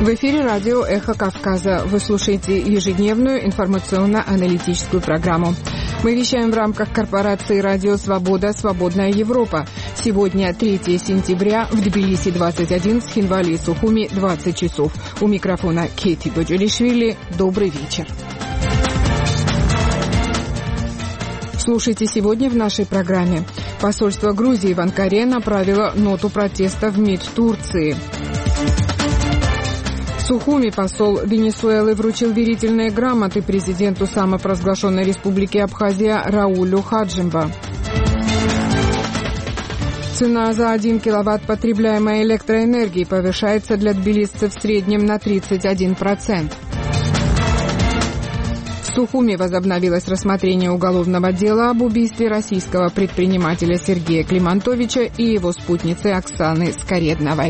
В эфире радио «Эхо Кавказа». Вы слушаете ежедневную информационно-аналитическую программу. Мы вещаем в рамках корпорации «Радио Свобода. Свободная Европа». Сегодня 3 сентября, в Тбилиси 21, в Схинвали и Сухуми 20 часов. У микрофона Кейти Боджелишвили. Добрый вечер. Слушайте сегодня в нашей программе. Посольство Грузии в Анкаре направило ноту протеста в МИД Турции. В Сухуми посол Венесуэлы вручил верительные грамоты президенту самопровозглашенной республики Абхазия Раулю Хаджимба. Цена за 1 киловатт потребляемой электроэнергии повышается для тбилисцев в среднем на 31%. В Сухуми возобновилось рассмотрение уголовного дела об убийстве российского предпринимателя Сергея Климантовича и его спутницы Оксаны Скоредновой.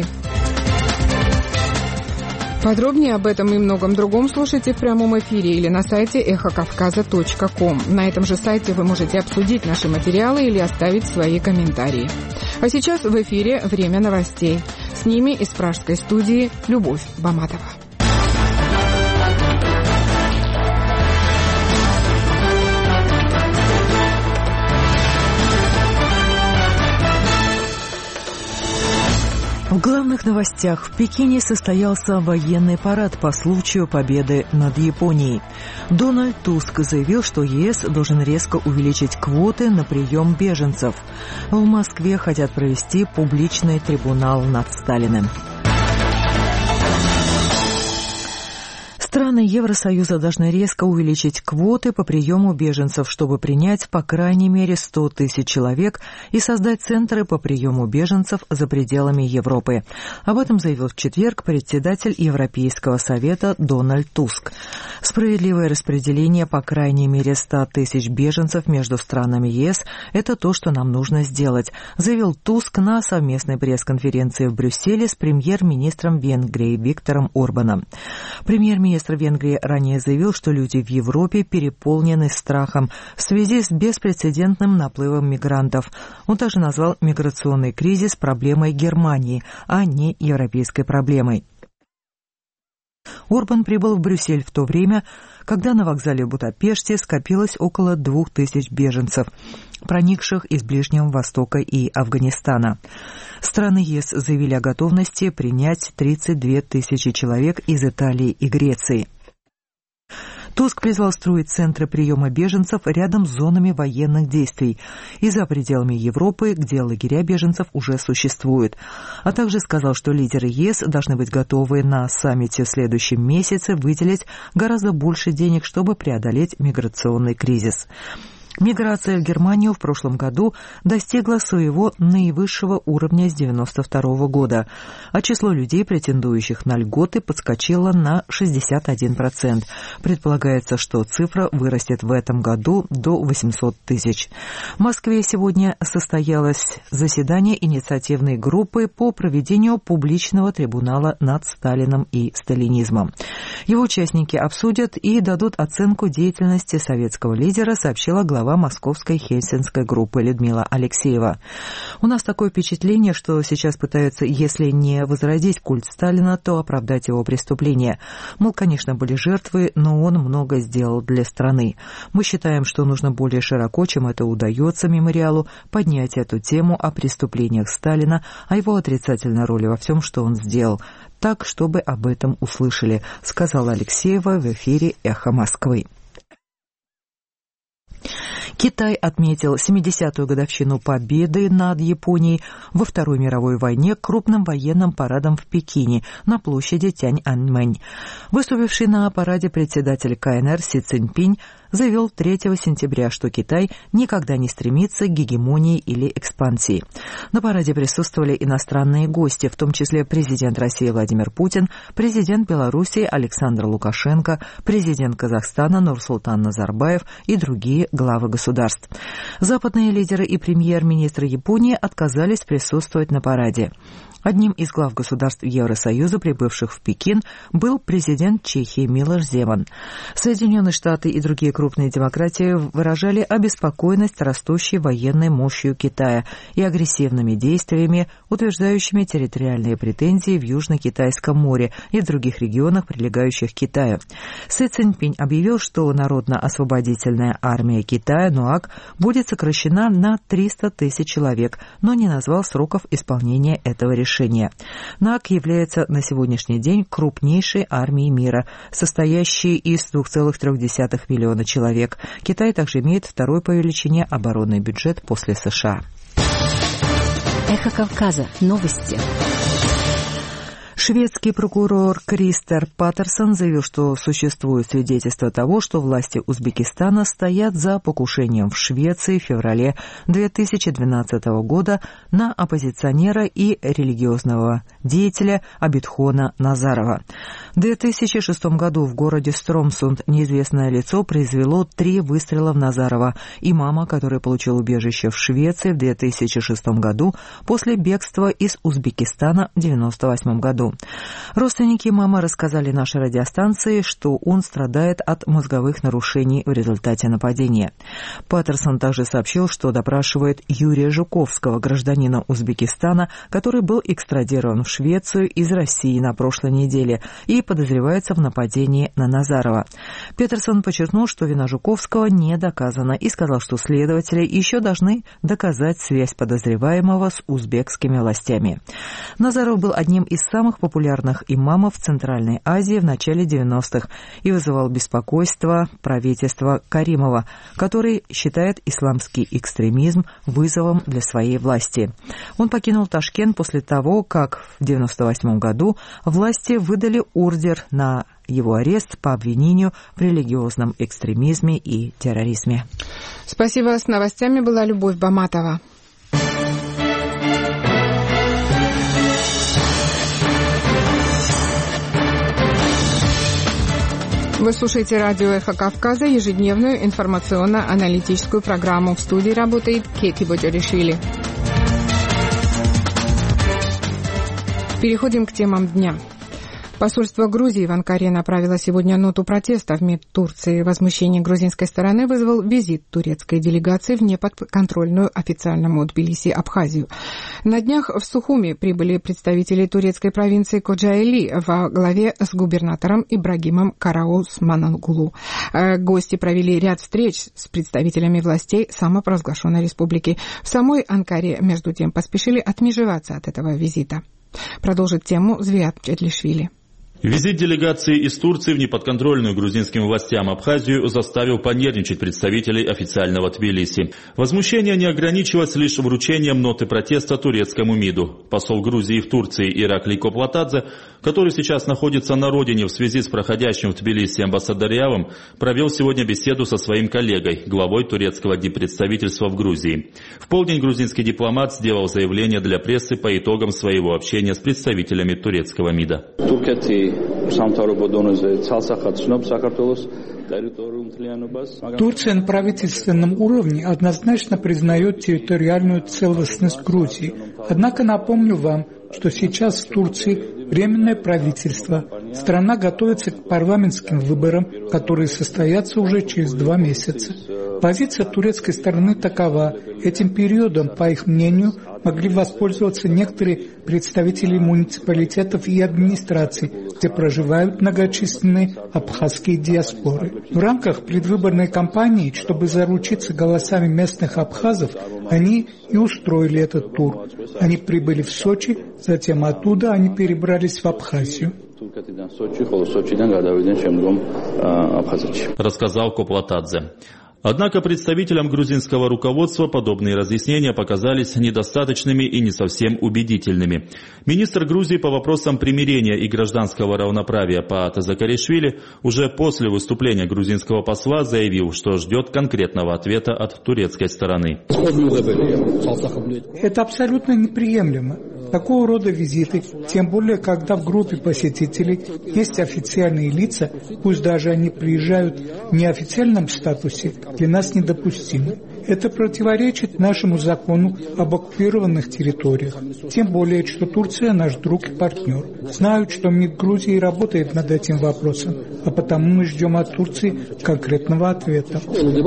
Подробнее об этом и многом другом слушайте в прямом эфире или на сайте эхокавказа.ком. На этом же сайте вы можете обсудить наши материалы или оставить свои комментарии. А сейчас в эфире «Время новостей». С ними из пражской студии Любовь Баматова. В главных новостях. В Пекине состоялся военный парад по случаю победы над Японией. Дональд Туск заявил, что ЕС должен резко увеличить квоты на прием беженцев. В Москве хотят провести публичный трибунал над Сталиным. Страны Евросоюза должны резко увеличить квоты по приему беженцев, чтобы принять по крайней мере 100 тысяч человек и создать центры по приему беженцев за пределами Европы. Об этом заявил в четверг председатель Европейского совета Дональд Туск. Справедливое распределение по крайней мере 100 тысяч беженцев между странами ЕС – это то, что нам нужно сделать, заявил Туск на совместной пресс-конференции в Брюсселе с премьер-министром Венгрии Виктором Орбаном. Премьер-министр Венгрии ранее заявил, что люди в Европе переполнены страхом в связи с беспрецедентным наплывом мигрантов. Он также назвал миграционный кризис проблемой Германии, а не европейской проблемой. Орбан прибыл в Брюссель в то время, когда на вокзале в Будапеште скопилось около 2000 беженцев, проникших из Ближнего Востока и Афганистана. Страны ЕС заявили о готовности принять 32 тысячи человек из Италии и Греции. Туск призвал строить центры приема беженцев рядом с зонами военных действий и за пределами Европы, где лагеря беженцев уже существуют, а также сказал, что лидеры ЕС должны быть готовы на саммите в следующем месяце выделить гораздо больше денег, чтобы преодолеть миграционный кризис. Миграция в Германию в прошлом году достигла своего наивысшего уровня с 1992 года, а число людей, претендующих на льготы, подскочило на 61%. Предполагается, что цифра вырастет в этом году до 800 тысяч. В Москве сегодня состоялось заседание инициативной группы по проведению публичного трибунала над Сталиным и сталинизмом. Его участники обсудят и дадут оценку деятельности советского лидера, сообщила глава московской хельсинской группы Людмила Алексеева. У нас такое впечатление, что сейчас пытаются, если не возродить культ Сталина, то оправдать его преступления. Мол, конечно, были жертвы, но он много сделал для страны. Мы считаем, что нужно более широко, чем это удается мемориалу, поднять эту тему о преступлениях Сталина, о его отрицательной роли во всем, что он сделал, так, чтобы об этом услышали, сказала Алексеева в эфире «Эхо Москвы». Китай отметил 70-ю годовщину победы над Японией во Второй мировой войне крупным военным парадом в Пекине на площади Тяньаньмэнь. Выступивший на параде председатель КНР Си Цзиньпинь заявил 3 сентября, что Китай никогда не стремится к гегемонии или экспансии. На параде присутствовали иностранные гости, в том числе президент России Владимир Путин, президент Белоруссии Александр Лукашенко, президент Казахстана Нурсултан Назарбаев и другие главы государств. Западные лидеры и премьер-министр Японии отказались присутствовать на параде. Одним из глав государств Евросоюза, прибывших в Пекин, был президент Чехии Милош Земан. Соединенные Штаты и другие крупные крупные демократии выражали обеспокоенность растущей военной мощью Китая и агрессивными действиями, утверждающими территориальные претензии в Южно-Китайском море и в других регионах, прилегающих к Китаю. Си Цзиньпинь объявил, что Народно-освободительная армия Китая НУАК будет сокращена на 300 тысяч человек, но не назвал сроков исполнения этого решения. НУАК является на сегодняшний день крупнейшей армией мира, состоящей из 2,3 миллиона человек. Китай также имеет второй по величине оборонный бюджет после США. Эхо Кавказа. Новости. Шведский прокурор Кристер Паттерсон заявил, что существует свидетельство того, что власти Узбекистана стоят за покушением в Швеции в феврале 2012 года на оппозиционера и религиозного деятеля Абидхона Назарова. В 2006 году в городе Стромсунд неизвестное лицо произвело 3 выстрела в Назарова, имама, который получил убежище в Швеции в 2006 году после бегства из Узбекистана в 1998 году. Родственники имама рассказали нашей радиостанции, что он страдает от мозговых нарушений в результате нападения. Паттерсон также сообщил, что допрашивает Юрия Жуковского, гражданина Узбекистана, который был экстрадирован в Швецию из России на прошлой неделе и подозревается в нападении на Назарова. Паттерсон подчеркнул, что вина Жуковского не доказана, и сказал, что следователи еще должны доказать связь подозреваемого с узбекскими властями. Назаров был одним из самых популярных имамов в Центральной Азии в начале 90-х и вызывал беспокойство правительства Каримова, который считает исламский экстремизм вызовом для своей власти. Он покинул Ташкент после того, как в 1998 году власти выдали ордер на его арест по обвинению в религиозном экстремизме и терроризме. Спасибо. С новостями была Любовь Баматова. Вы слушаете радио «Эхо Кавказа», ежедневную информационно-аналитическую программу. В студии работает Кети Боджоришвили. Переходим к темам дня. Посольство Грузии в Анкаре направило сегодня ноту протеста в МИД Турции. Возмущение грузинской стороны вызвал визит турецкой делегации в неподконтрольную официальному Тбилиси Абхазию. На днях в Сухуми прибыли представители турецкой провинции Коджаили во главе с губернатором Ибрагимом Караусманогулу. Гости провели ряд встреч с представителями властей самопровозглашенной республики. В самой Анкаре, между тем, поспешили отмежеваться от этого визита. Продолжит тему Звиат Чедлишвили. Визит делегации из Турции в неподконтрольную грузинским властям Абхазию заставил понервничать представителей официального Тбилиси. Возмущение не ограничилось лишь вручением ноты протеста турецкому МИДу. Посол Грузии в Турции Ираклий Коплатадзе, который сейчас находится на родине в связи с проходящим в Тбилиси амбассадориалом, провел сегодня беседу со своим коллегой, главой турецкого диппредставительства в Грузии. В полдень грузинский дипломат сделал заявление для прессы по итогам своего общения с представителями турецкого МИДа. Турция на правительственном уровне однозначно признает территориальную целостность Грузии. Однако напомню вам, что сейчас в Турции временное правительство. Страна готовится к парламентским выборам, которые состоятся уже через 2 месяца. Позиция турецкой стороны такова. Этим периодом, по их мнению, могли воспользоваться некоторые представители муниципалитетов и администраций, где проживают многочисленные абхазские диаспоры. В рамках предвыборной кампании, чтобы заручиться голосами местных абхазов, они и устроили этот тур. Они прибыли в Сочи, затем оттуда они перебрались в Абхазию. Рассказал Коплатадзе. Однако представителям грузинского руководства подобные разъяснения показались недостаточными и не совсем убедительными. Министр Грузии по вопросам примирения и гражданского равноправия Паата Закаришвили уже после выступления грузинского посла заявил, что ждет конкретного ответа от турецкой стороны. Это абсолютно неприемлемо. Такого рода визиты, тем более когда в группе посетителей есть официальные лица, пусть даже они приезжают в неофициальном статусе, для нас недопустимы. Это противоречит нашему закону об оккупированных территориях. Тем более, что Турция наш друг и партнер. Знают, что МИД Грузии работает над этим вопросом, а потому мы ждем от Турции конкретного ответа.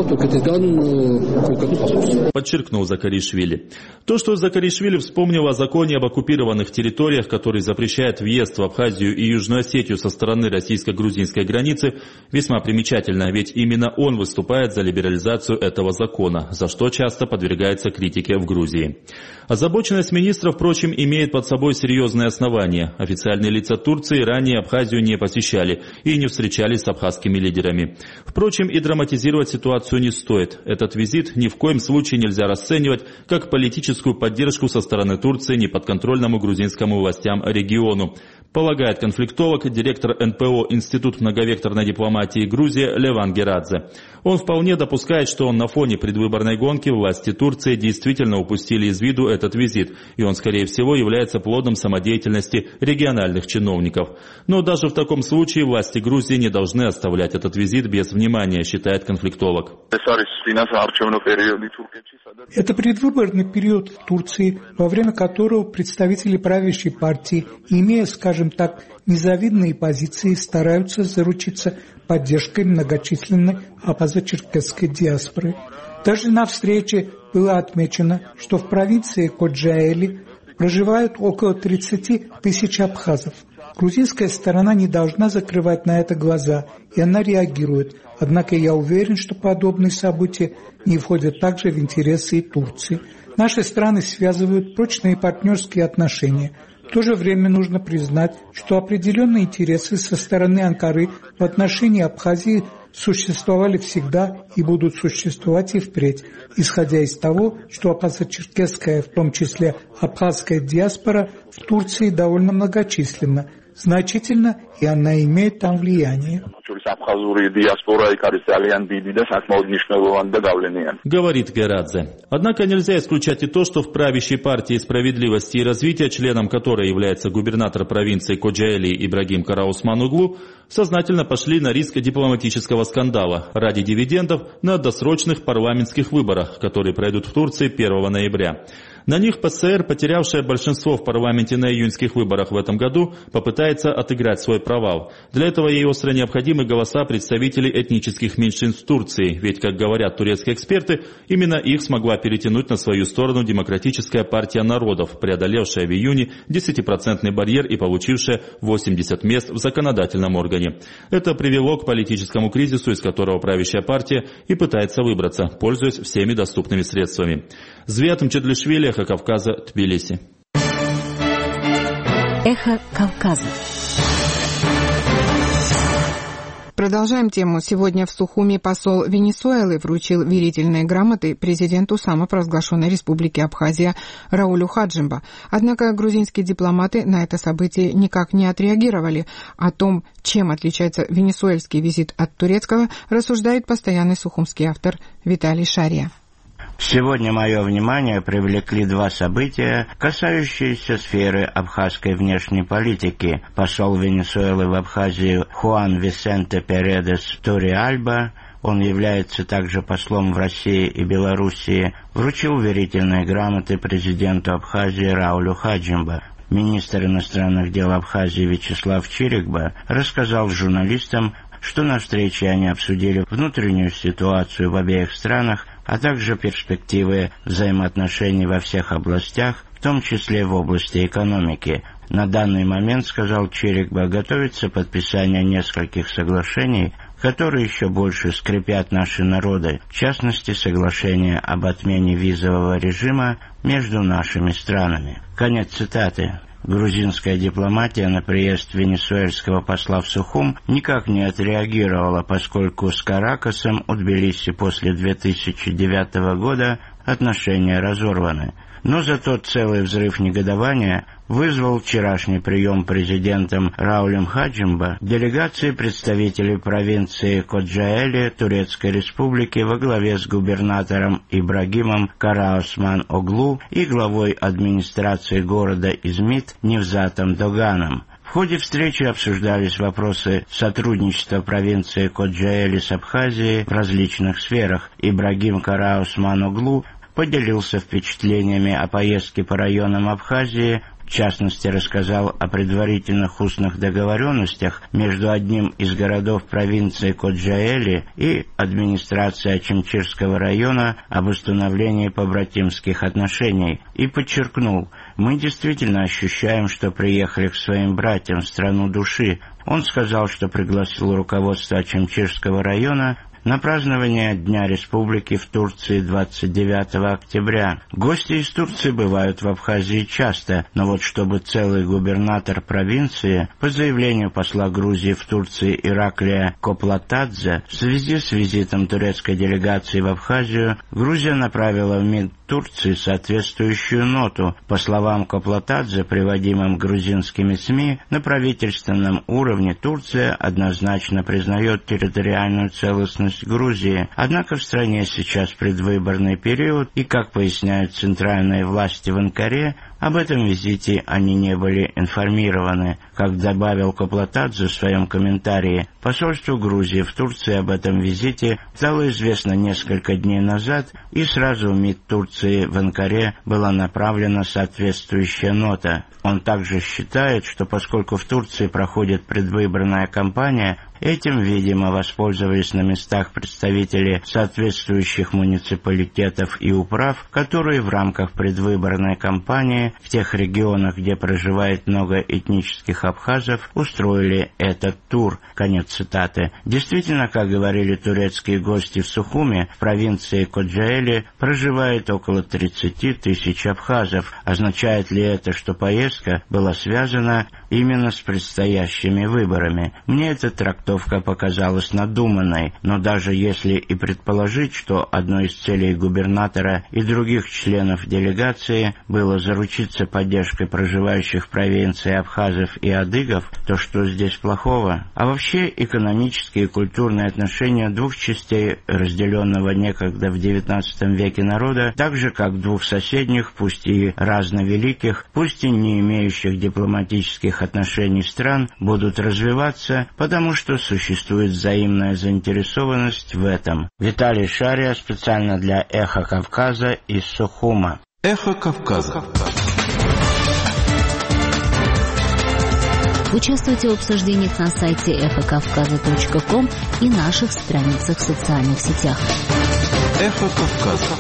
Подчеркнул Закаришвили. То, что Закаришвили вспомнил о законе об оккупированных территориях, который запрещает въезд в Абхазию и Южную Осетию со стороны российско-грузинской границы, весьма примечательно, ведь именно он выступает за либерализацию этого закона, за что часто подвергается критике в Грузии. Озабоченность министра, впрочем, имеет под собой серьезные основания. Официальные лица Турции ранее Абхазию не посещали и не встречались с абхазскими лидерами. Впрочем, и драматизировать ситуацию не стоит. Этот визит ни в коем случае нельзя расценивать как политическую поддержку со стороны Турции неподконтрольному грузинскому властям региону, полагает конфликтолог, директор НПО Институт многовекторной дипломатии Грузии Леван Герадзе. Он вполне допускает, что на фоне предвыборной гонки власти Турции действительно упустили из виду этот визит, и он, скорее всего, является плодом самодеятельности региональных чиновников. Но даже в таком случае власти Грузии не должны оставлять этот визит без внимания, считает конфликтолог. Это предвыборный период в Турции, во время которого представители правящей партии, имея, скажем так, незавидные позиции, стараются заручиться поддержкой многочисленной абхазо-черкесской диаспоры. Даже на встрече было отмечено, что в провинции Коджаэли проживают около 30 тысяч абхазов. Грузинская сторона не должна закрывать на это глаза, и она реагирует. Однако я уверен, что подобные события не входят также в интересы и Турции. Наши страны связывают прочные партнерские отношения. В то же время нужно признать, что определенные интересы со стороны Анкары в отношении Абхазии существовали всегда и будут существовать и впредь, исходя из того, что абхазо-черкесская, в том числе абхазская диаспора в Турции довольно многочисленна, значительно, и она имеет там влияние. Говорит Герадзе. Однако нельзя исключать и то, что в правящей партии справедливости и развития, членом которой является губернатор провинции Коджаэли Ибрагим Караусман-Оглу, сознательно пошли на риск дипломатического скандала ради дивидендов на досрочных парламентских выборах, которые пройдут в Турции 1 ноября. На них ПСР, потерявшая большинство в парламенте на июньских выборах в этом году, попытается отыграть свой провал. Для этого ей остро необходимы голоса представителей этнических меньшинств Турции, ведь, как говорят турецкие эксперты, именно их смогла перетянуть на свою сторону Демократическая партия народов, преодолевшая в июне 10% барьер и получившая 80 мест в законодательном органе. Это привело к политическому кризису, из которого правящая партия и пытается выбраться, пользуясь всеми доступными средствами. Звят Мчедлишвили, Эхо Кавказа, Тбилиси. Эхо Кавказа. Продолжаем тему. Сегодня в Сухуми посол Венесуэлы вручил верительные грамоты президенту самопровозглашенной республики Абхазия Раулю Хаджимба. Однако грузинские дипломаты на это событие никак не отреагировали. О том, чем отличается венесуэльский визит от турецкого, рассуждает постоянный сухумский автор Виталий Шария. Сегодня мое внимание привлекли два события, касающиеся сферы абхазской внешней политики. Посол Венесуэлы в Абхазии Хуан Висенте Передес Ториальба, он является также послом в России и Белоруссии, вручил верительные грамоты президенту Абхазии Раулю Хаджимба. Министр иностранных дел Абхазии Вячеслав Чирикба рассказал журналистам, что на встрече они обсудили внутреннюю ситуацию в обеих странах, а также перспективы взаимоотношений во всех областях, в том числе в области экономики. На данный момент, сказал Чирикба, готовится подписание нескольких соглашений, которые еще больше скрепят наши народы, в частности, соглашение об отмене визового режима между нашими странами. Конец цитаты. Грузинская дипломатия на приезд венесуэльского посла в Сухум никак не отреагировала, поскольку с Каракасом у Тбилиси после 2009 года отношения разорваны. Но зато целый взрыв негодования вызвал вчерашний прием президентом Раулем Хаджимба делегации представителей провинции Коджаэли Турецкой Республики во главе с губернатором Ибрагимом Караосман-Оглу и главой администрации города Измит Невзатом Доганом. В ходе встречи обсуждались вопросы сотрудничества провинции Коджаэли с Абхазией в различных сферах. Ибрагим Караосман-Оглу поделился впечатлениями о поездке по районам Абхазии, в частности, рассказал о предварительных устных договоренностях между одним из городов провинции Коджаэли и администрацией Ачимчирского района об установлении побратимских отношений и подчеркнул: «Мы действительно ощущаем, что приехали к своим братьям в страну души». Он сказал, что пригласил руководство Ачимчирского района на празднование Дня Республики в Турции 29 октября. Гости из Турции бывают в Абхазии часто, но вот чтобы целый губернатор провинции, по заявлению посла Грузии в Турции Ираклия Коплатадзе, в связи с визитом турецкой делегации в Абхазию, Грузия направила в МИД Турции соответствующую ноту. По словам Коплатадзе, приводимым грузинскими СМИ, на правительственном уровне Турция однозначно признает территориальную целостность Грузии. Однако в стране сейчас предвыборный период, и, как поясняют центральные власти в Анкаре, об этом визите они не были информированы. Как добавил Коплатадзе в своем комментарии, посольство Грузии в Турции об этом визите стало известно несколько дней назад, и сразу в МИД Турции в Анкаре была направлена соответствующая нота. Он также считает, что поскольку в Турции проходит предвыборная кампания, этим, видимо, воспользовались на местах представители соответствующих муниципалитетов и управ, которые в рамках предвыборной кампании в тех регионах, где проживает много этнических абхазов, устроили этот тур. Конец цитаты. Действительно, как говорили турецкие гости в Сухуме, в провинции Коджаэли проживает около 30 тысяч абхазов. Означает ли это, что поездка была связана именно с предстоящими выборами? Мне эта трактовка показалась надуманной, но даже если и предположить, что одной из целей губернатора и других членов делегации было заручиться поддержкой проживающих в провинции абхазов и адыгов, то что здесь плохого? А вообще экономические и культурные отношения двух частей разделенного некогда в XIX веке народа, так же как двух соседних, пусть и разновеликих, пусть и не имеющих дипломатических отношений стран, будут развиваться, потому что существует взаимная заинтересованность в этом. Виталий Шария специально для «Эхо Кавказа» из Сухума. «Эхо Кавказа». Участвуйте в обсуждениях на сайте эхокавказа.ком и наших страницах в социальных сетях. «Эхо Кавказа».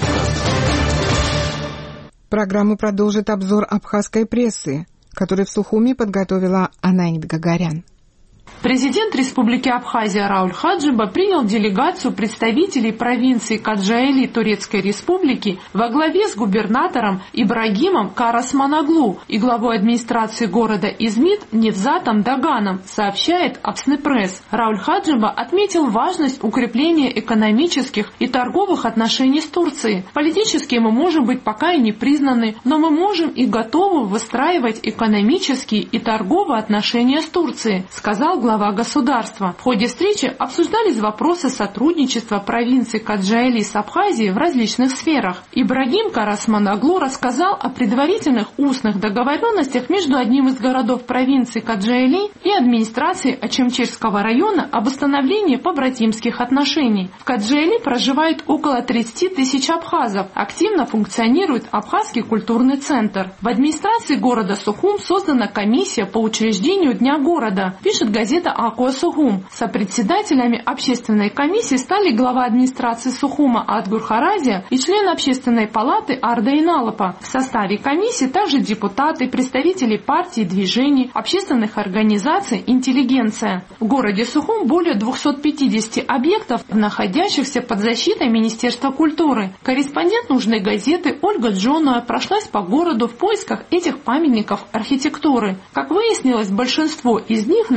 Программу продолжит обзор абхазской прессы, который в Сухуме подготовила Анаит Гагарян. Президент Республики Абхазия Рауль Хаджимба принял делегацию представителей провинции Коджаэли Турецкой Республики во главе с губернатором Ибрагимом Караосман-Оглу и главой администрации города Измит Невзатом Доганом, сообщает Абснепресс. Рауль Хаджимба отметил важность укрепления экономических и торговых отношений с Турцией. Политически мы можем быть пока и не признаны, но мы можем и готовы выстраивать экономические и торговые отношения с Турцией, сказал глава государства. В ходе встречи обсуждались вопросы сотрудничества провинции Коджаэли с Абхазией в различных сферах. Ибрагим Караосман-Оглу рассказал о предварительных устных договоренностях между одним из городов провинции Коджаэли и администрацией Ачимчирского района об установлении побратимских отношений. В Коджаэли проживает около 30 тысяч абхазов. Активно функционирует Абхазский культурный центр. В администрации города Сухум создана комиссия по учреждению Дня города, пишет газета «Акуа Сухум». Сопредседателями общественной комиссии стали глава администрации Сухума Адгур Харазия и член общественной палаты Арда Иналапа. В составе комиссии также депутаты, представители партий, движений, общественных организаций, интеллигенция. В городе Сухум более 250 объектов, находящихся под защитой Министерства культуры. Корреспондент нужной газеты Ольга Джонуа прошлась по городу в поисках этих памятников архитектуры. Как выяснилось, большинство из них находятся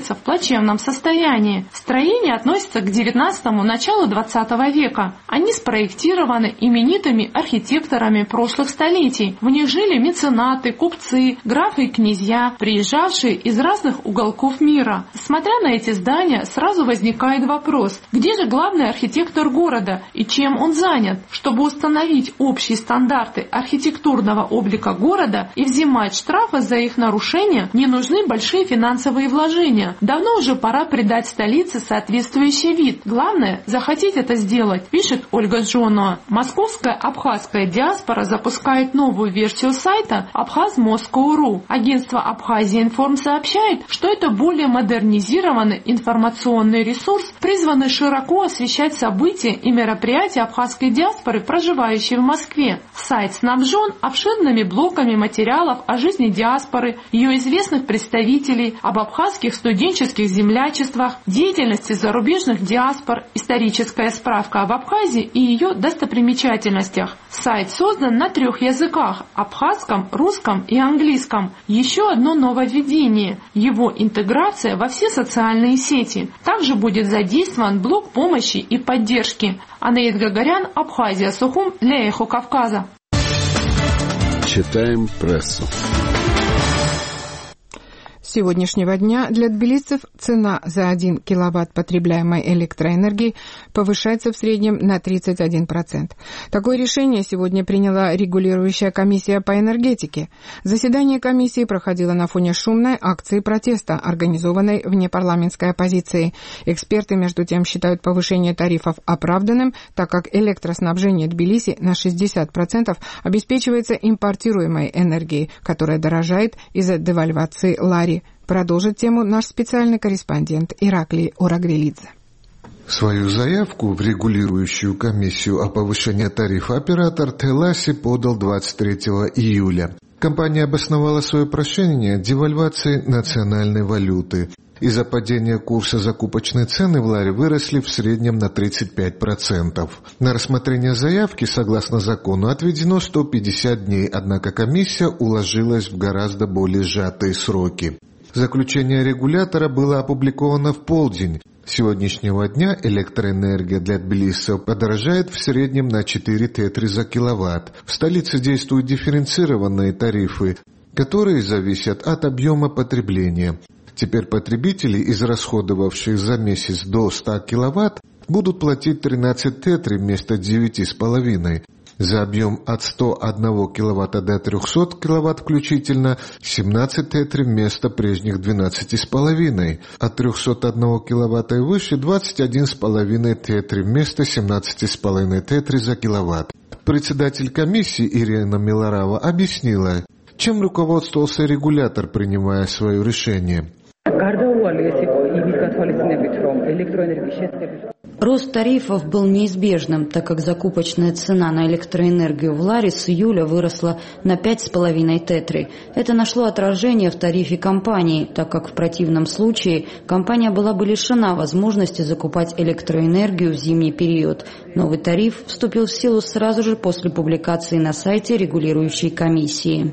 находятся в плачевном состоянии. Строения относятся к XIX – началу XX века. Они спроектированы именитыми архитекторами прошлых столетий. В них жили меценаты, купцы, графы и князья, приезжавшие из разных уголков мира. Смотря на эти здания, сразу возникает вопрос, где же главный архитектор города и чем он занят? Чтобы установить общие стандарты архитектурного облика города и взимать штрафы за их нарушение, не нужны большие финансовые вложения. Давно уже пора придать столице соответствующий вид. Главное, захотеть это сделать, пишет Ольга Джонуа. Московская абхазская диаспора запускает новую версию сайта abkhaz.moscow.ru. Агентство Абхазия Информ сообщает, что это более модернизированный информационный ресурс, призванный широко освещать события и мероприятия абхазской диаспоры, проживающей в Москве. Сайт снабжен обширными блоками материалов о жизни диаспоры, ее известных представителей, об абхазских студенческих землячествах, деятельности зарубежных диаспор, историческая справка об Абхазии и ее достопримечательностях. Сайт создан на 3 языках – абхазском, русском и английском. Еще одно нововведение – его интеграция во все социальные сети. Также будет задействован блок помощи и поддержки. Анаид Гагарян, Абхазия, Сухум, для Эхо Кавказа. Читаем прессу. С сегодняшнего дня для тбилисцев цена за 1 киловатт потребляемой электроэнергии повышается в среднем на 31%. Такое решение сегодня приняла регулирующая комиссия по энергетике. Заседание комиссии проходило на фоне шумной акции протеста, организованной внепарламентской оппозицией. Эксперты, между тем, считают повышение тарифов оправданным, так как электроснабжение Тбилиси на 60% обеспечивается импортируемой энергией, которая дорожает из-за девальвации лари. Продолжит тему наш специальный корреспондент Ираклий Орагвелидзе. Свою заявку в регулирующую комиссию о повышении тарифа оператор Теласи подал 23 июля. Компания обосновала свое прошение девальвацией национальной валюты. Из-за падения курса закупочной цены в ларе выросли в среднем на 35%. На рассмотрение заявки, согласно закону, отведено 150 дней, однако комиссия уложилась в гораздо более сжатые сроки. Заключение регулятора было опубликовано в полдень. С сегодняшнего дня электроэнергия для тбилисцев подорожает в среднем на 4 тетри за киловатт. В столице действуют дифференцированные тарифы, которые зависят от объема потребления. Теперь потребители, израсходовавшие за месяц до 100 киловатт, будут платить 13 тетри вместо 9,5. За объем от 101 киловатта до 300 киловатт включительно 17 тетри вместо прежних 12,5. От 301 киловатта и выше 21,5 тетри вместо 17,5 тетри за киловатт. Председатель комиссии Ирина Милорава объяснила, чем руководствовался регулятор, принимая свое решение. Рост тарифов был неизбежным, так как закупочная цена на электроэнергию в ларе с июля выросла на 5,5 тетри. Это нашло отражение в тарифе компании, так как в противном случае компания была бы лишена возможности закупать электроэнергию в зимний период. Новый тариф вступил в силу сразу же после публикации на сайте регулирующей комиссии.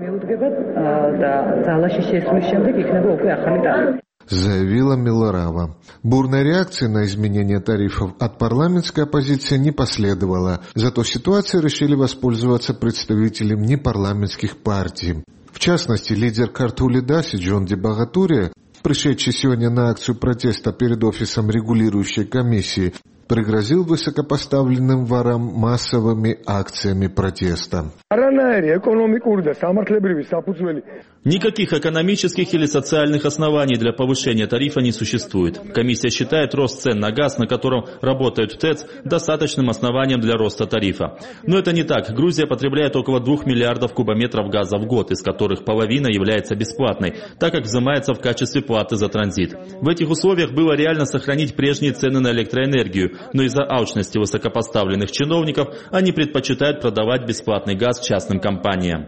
Заявила Милорава. Бурной реакции на изменение тарифов от парламентской оппозиции не последовало, зато ситуацией решили воспользоваться представители непарламентских партий. В частности, лидер Картули Даси Джон Ди Багатурия, пришедший сегодня на акцию протеста перед офисом регулирующей комиссии, пригрозил высокопоставленным ворам массовыми акциями протеста. Никаких экономических или социальных оснований для повышения тарифа не существует. Комиссия считает рост цен на газ, на котором работают ТЭЦ, достаточным основанием для роста тарифа. Но это не так. Грузия потребляет около 2 миллиардов кубометров газа в год, из которых половина является бесплатной, так как взимается в качестве платы за транзит. В этих условиях было реально сохранить прежние цены на электроэнергию, но из-за алчности высокопоставленных чиновников они предпочитают продавать бесплатный газ частным компаниям.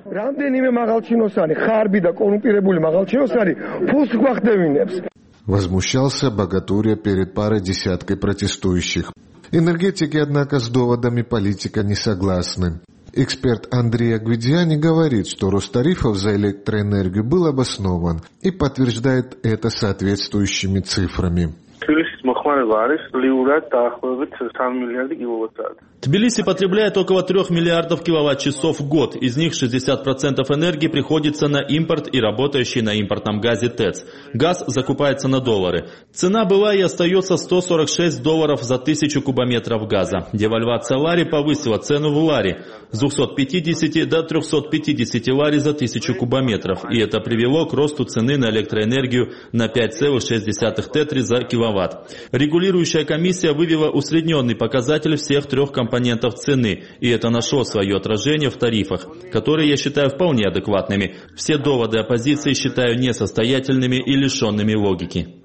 Возмущался Багатурия перед парой десяткой протестующих. Энергетики, однако, с доводами политика не согласны. Эксперт Андрей Агвидиани говорит, что рост тарифов за электроэнергию был обоснован и подтверждает это соответствующими цифрами. Тбилиси потребляет около 3 миллиардов киловатт-часов в год. Из них 60% энергии приходится на импорт и работающий на импортном газе ТЭЦ. Газ закупается на доллары. Цена была и остается $146 за 1000 кубометров газа. Девальвация лари повысила цену в лари с 250 до 350 лари за 1000 кубометров. И это привело к росту цены на электроэнергию на 5,6 тетри за киловатт. Регулирующая комиссия вывела усредненный показатель всех трех компонентов цены, и это нашло свое отражение в тарифах, которые я считаю вполне адекватными. Все доводы оппозиции считаю несостоятельными и лишенными логики.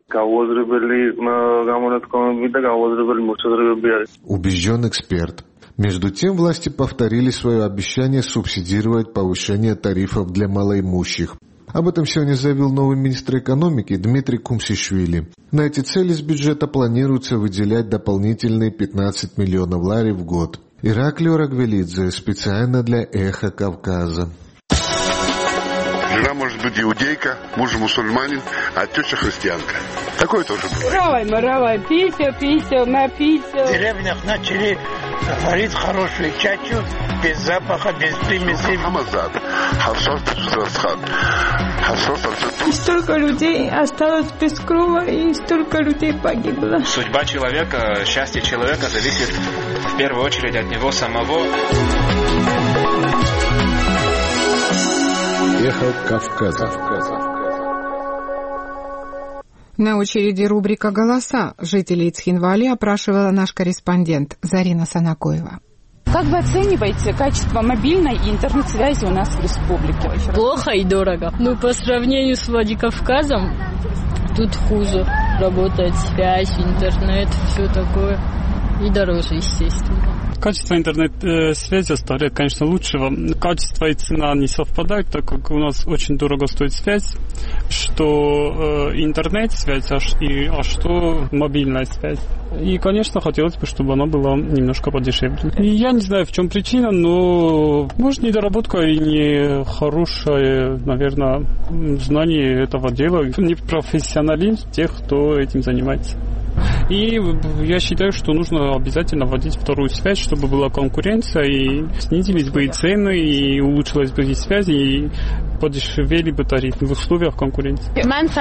Убежден эксперт. Между тем, власти повторили свое обещание субсидировать повышение тарифов для малоимущих. Об этом сегодня заявил новый министр экономики Дмитрий Кумсишвили. На эти цели с бюджета планируется выделять дополнительные 15 миллионов лари в год. Ираклио Рагвелидзе специально для «Эхо Кавказа». Жена может быть иудейка, муж мусульманин, а теща христианка. Такое тоже бывает. Маравай, писел, написел. В деревнях начали варить хорошую чачу, без запаха, без примесей. И столько людей осталось без крова, и столько людей погибло. Судьба человека, счастье человека зависит в первую очередь от него самого. Эхо Кавказа. На очереди рубрика «Голоса». Жителей Цхинвали опрашивала наш корреспондент Зарина Санакоева. Как вы оцениваете качество мобильной и интернет-связи у нас в республике? Плохо и дорого. По сравнению с Владикавказом, тут хуже. Работает связь, интернет, все такое. И дороже, естественно. Качество интернет-связи оставляет, конечно, лучшего. Качество и цена не совпадают, так как у нас очень дорого стоит связь, что интернет-связь, а что мобильная связь. И, конечно, хотелось бы, чтобы она была немножко подешевле. И я не знаю, в чем причина, но, может, недоработка и не хорошее, наверное, знание этого дела, не профессионализм тех, кто этим занимается. И я считаю, что нужно обязательно вводить вторую связь, чтобы была конкуренция, и снизились бы и цены, и улучшилась бы и связь, и подешевели бы тарифы в условиях конкуренции.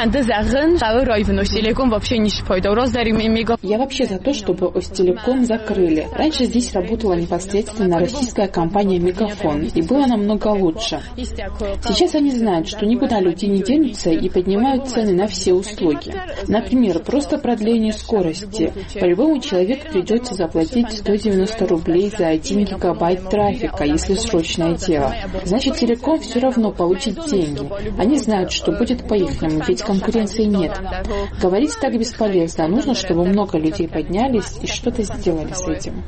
Я вообще за то, чтобы Остелеком закрыли. Раньше здесь работала непосредственно российская компания «Мегафон», и было намного лучше. Сейчас они знают, что никуда люди не денутся и поднимают цены на все услуги. Например, просто продление скорости. По-любому человеку придется заплатить 190 рублей за 1 гигабайт трафика, если срочное дело. Значит, Телеком все равно получит деньги. Они знают, что будет по-ихнему, ведь конкуренции нет. Говорить так бесполезно. Нужно, чтобы много людей поднялись и что-то сделали с этим.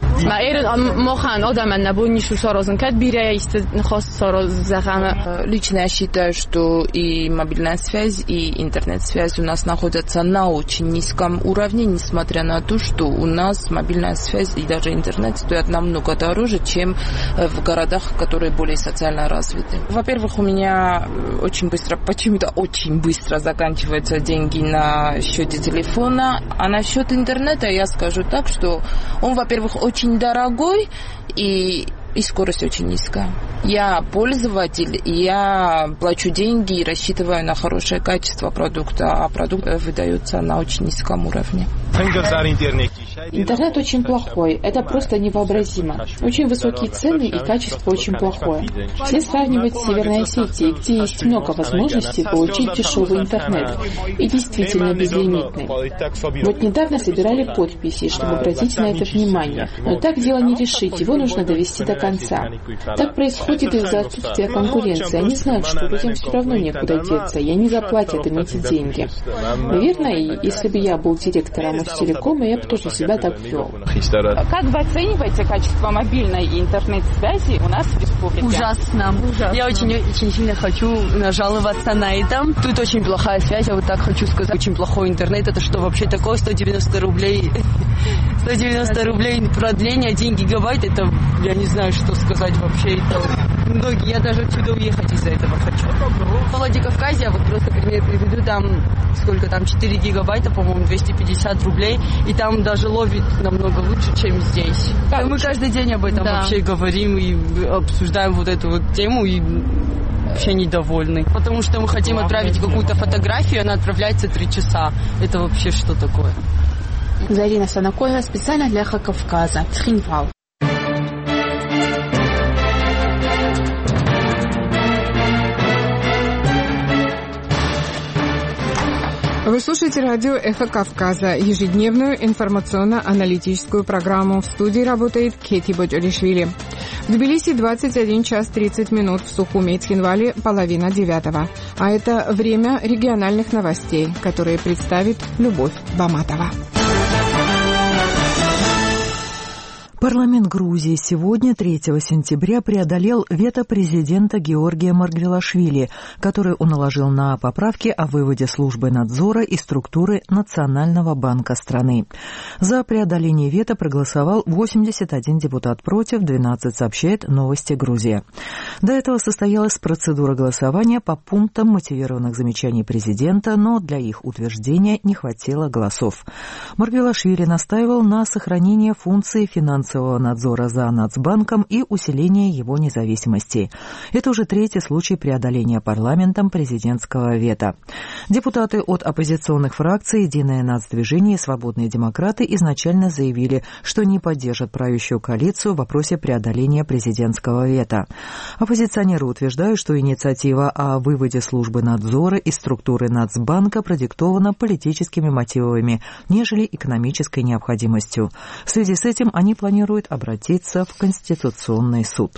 Лично я считаю, что и мобильная связь, и интернет-связь у нас находятся на очень низком уровне, несмотря на то, что у нас мобильная связь и даже интернет стоят намного дороже, чем в городах, которые более социально развиты. Во-первых, у меня почему-то очень быстро заканчиваются деньги на счете телефона, а насчет интернета я скажу так, что он, во-первых, очень дорогой и скорость очень низкая. Я пользователь, я плачу деньги и рассчитываю на хорошее качество продукта, а продукт выдается на очень низком уровне. Интернет очень плохой, это просто невообразимо. Очень высокие цены и качество очень плохое. Все сравнивают с Северной Осетией, где есть много возможностей получить дешевый интернет и действительно безлимитный. Вот недавно собирали подписи, чтобы обратить на это внимание. Но так дело не решить, его нужно довести до конца. Так происходит из-за отсутствия конкуренции. Они знают, что людям все равно некуда деться, и они заплатят им эти деньги. Наверное, если бы я был директором Ростелекома, и я бы тоже всегда так вел. Как вы оцениваете качество мобильной и интернет-связи у нас в республике? Ужасно. Я очень сильно хочу нажаловаться на это. Тут очень плохая связь, я вот так хочу сказать. Очень плохой интернет. Это что вообще такое? 190 рублей. 190 рублей продление, 1 гигабайт. Это я не знаю, что сказать вообще. Это многие. Я даже отсюда уехать из-за этого хочу. В Владикавказе, я вот просто пример приведу, там сколько там, 4 гигабайта, по-моему, 250 рублей. И там даже ловит намного лучше, чем здесь. Мы каждый день об этом вообще говорим и обсуждаем вот эту вот тему и вообще недовольны. Потому что мы хотим отправить какую-то фотографию, она отправляется 3 часа. Это вообще что такое? Зарина Санакоева специально для Эхо Кавказа. Цхинвал. Вы слушаете радио «Эхо Кавказа», ежедневную информационно-аналитическую программу. В студии работает Кети Боджолишвили. В Тбилиси 21 час 30 минут, в Сухуми и Цхинвале 8:30. А это время региональных новостей, которые представит Любовь Баматова. Парламент Грузии сегодня, 3 сентября, преодолел вето президента Георгия Маргвелашвили, который он наложил на поправки о выводе службы надзора из структуры Национального банка страны. За преодоление вето проголосовал 81 депутат против, 12, сообщает «Новости Грузия». До этого состоялась процедура голосования по пунктам мотивированных замечаний президента, но для их утверждения не хватило голосов. Маргвелашвили настаивал на сохранении функции финансового надзора за Нацбанком и усиления его независимости. Это уже 3-й случай преодоления парламентом президентского вето. Депутаты от оппозиционных фракций «Единое нацдвижение» и «Свободные демократы» изначально заявили, что не поддержат правящую коалицию в вопросе преодоления президентского вето. Оппозиционеры утверждают, что инициатива о выводе службы надзора из структуры Нацбанка продиктована политическими мотивами, нежели экономической необходимостью. В связи с этим они планируют обратиться в Конституционный суд.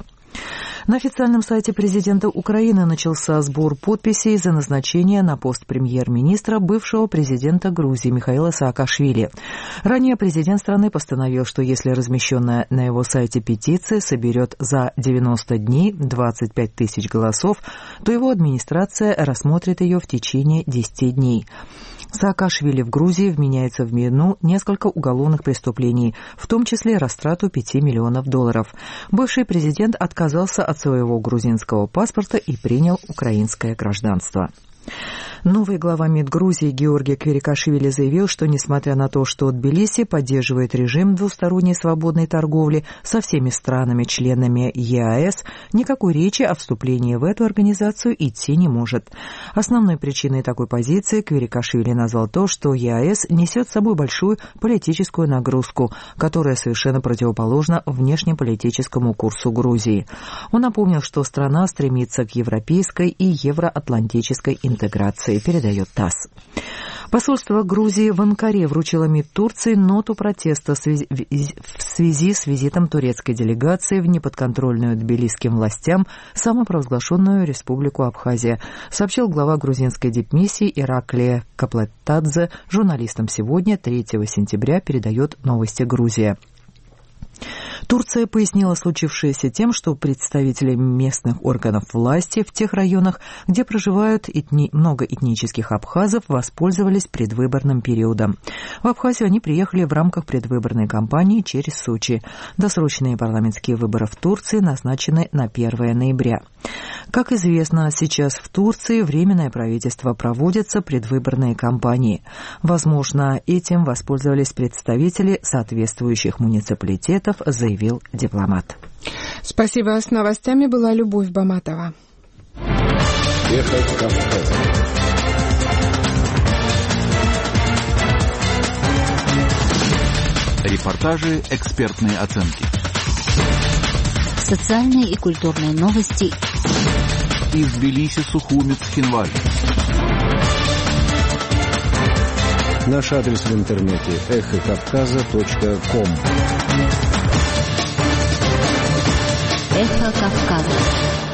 На официальном сайте президента Украины начался сбор подписей за назначение на пост премьер-министра бывшего президента Грузии Михаила Саакашвили. Ранее президент страны постановил, что если размещенная на его сайте петиция соберет за 90 дней 25 тысяч голосов, то его администрация рассмотрит ее в течение 10 дней. Саакашвили в Грузии вменяется в вину несколько уголовных преступлений, в том числе растрату $5 миллионов. Бывший президент отказался от своего грузинского паспорта и принял украинское гражданство. Новый глава МИД Грузии Георгий Кверикашвили заявил, что несмотря на то, что Тбилиси поддерживает режим двусторонней свободной торговли со всеми странами-членами ЕАЭС, никакой речи о вступлении в эту организацию идти не может. Основной причиной такой позиции Кверикашвили назвал то, что ЕАЭС несет с собой большую политическую нагрузку, которая совершенно противоположна внешнеполитическому курсу Грузии. Он напомнил, что страна стремится к европейской и евроатлантической интеграции, передает ТАСС. Посольство Грузии в Анкаре вручило МИД Турции ноту протеста в связи с визитом турецкой делегации в неподконтрольную тбилисским властям самопровозглашенную Республику Абхазия, сообщил глава грузинской дипмиссии Ираклия Каплетадзе журналистам сегодня, 3 сентября, передает «Новости Грузия». Турция пояснила случившееся тем, что представители местных органов власти в тех районах, где проживают много этнических абхазов, воспользовались предвыборным периодом. В Абхазию они приехали в рамках предвыборной кампании через Сочи. Досрочные парламентские выборы в Турции назначены на 1 ноября. Как известно, сейчас в Турции Временное правительство проводятся предвыборные кампании. Возможно, этим воспользовались представители соответствующих муниципалитетов, заявил дипломат. Спасибо. С новостями была Любовь Баматова. Эхо Кавказа. Репортажи, экспертные оценки. Социальные и культурные новости. Из Тбилиси, Сухуми, Цхинвале. Наш адрес в интернете эхокавказа.ком. Эхо Кавказа.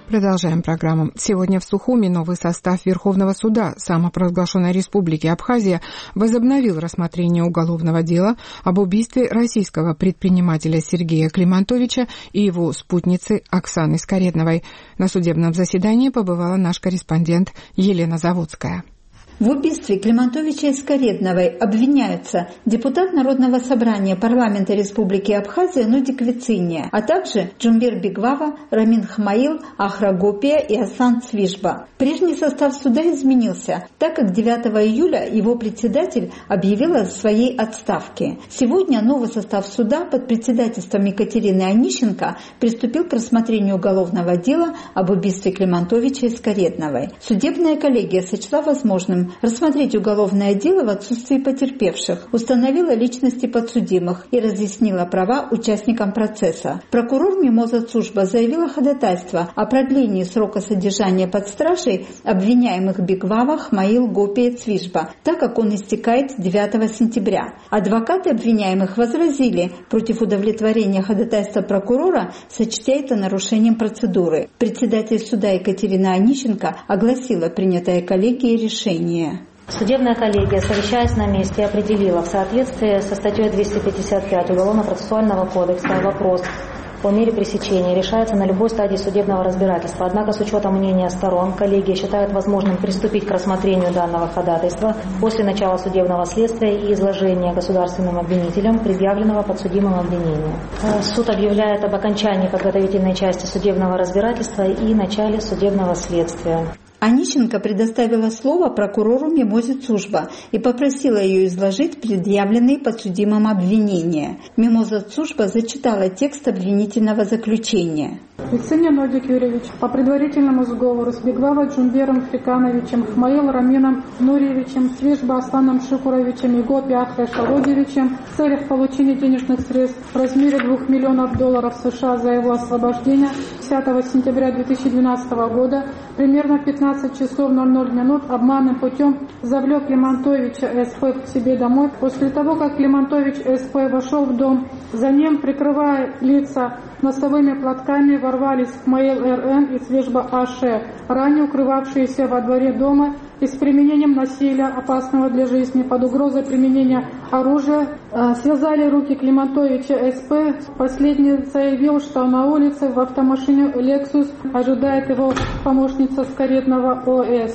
Продолжаем программу. Сегодня в Сухуми новый состав Верховного суда самопровозглашенной Республики Абхазия возобновил рассмотрение уголовного дела об убийстве российского предпринимателя Сергея Климантовича и его спутницы Оксаны Скаредновой. На судебном заседании побывала наш корреспондент Елена Заводская. В убийстве Климантовича и Скаредновой обвиняются депутат Народного собрания парламента Республики Абхазия Нудик Вициния, а также Джумбер Бигвава, Рамин Хмаил, Ахра Гопия и Асан Цвижба. Прежний состав суда изменился, так как 9 июля его председатель объявил о своей отставке. Сегодня новый состав суда под председательством Екатерины Онищенко приступил к рассмотрению уголовного дела об убийстве Климантовича и Скаредновой. Судебная коллегия сочла возможным рассмотреть уголовное дело в отсутствии потерпевших, установила личности подсудимых и разъяснила права участникам процесса. Прокурор Мимоза Цужба заявила ходатайство о продлении срока содержания под стражей обвиняемых Бигвава, Хмаил, Гопия и Цвижба, так как он истекает 9 сентября. Адвокаты обвиняемых возразили против удовлетворения ходатайства прокурора, сочтя это нарушением процедуры. Председатель суда Екатерина Онищенко огласила принятое коллегией решение. Судебная коллегия, совещаясь на месте, определила в соответствии со статьей 255 Уголовно-процессуального кодекса вопрос по мере пресечения решается на любой стадии судебного разбирательства. Однако с учетом мнения сторон коллегия считает возможным приступить к рассмотрению данного ходатайства после начала судебного следствия и изложения государственным обвинителям предъявленного подсудимым обвинения. Суд объявляет об окончании подготовительной части судебного разбирательства и начале судебного следствия. Онищенко предоставила слово прокурору Мимозе Цужба и попросила ее изложить предъявленные подсудимым обвинения. Мимоза Цужба зачитала текст обвинительного заключения. Вициния Нудик Юрьевич по предварительному сговору с Бигвава Джумбером Фрикановичем, Хмаил Рамином Нурьевичем, Цвижба Асланом Шукуровичем и Гопи Ахре Шародевичем в целях получения денежных средств в размере $2 миллионов США за его освобождение 10 сентября 2012 года примерно в 15 часов 00 минут обманным путем завлек Климантовича СП к себе домой. После того, как Климантович СП вошел в дом, за ним, прикрывая лица носовыми платками, ворвались Хмаил РН и Цвижба АШ, ранее укрывавшиеся во дворе дома, и с применением насилия, опасного для жизни, под угрозой применения оружия, связали руки Климантовича СП. Последний заявил, что на улице в автомашине «Лексус» ожидает его помощница Скареднова ОС.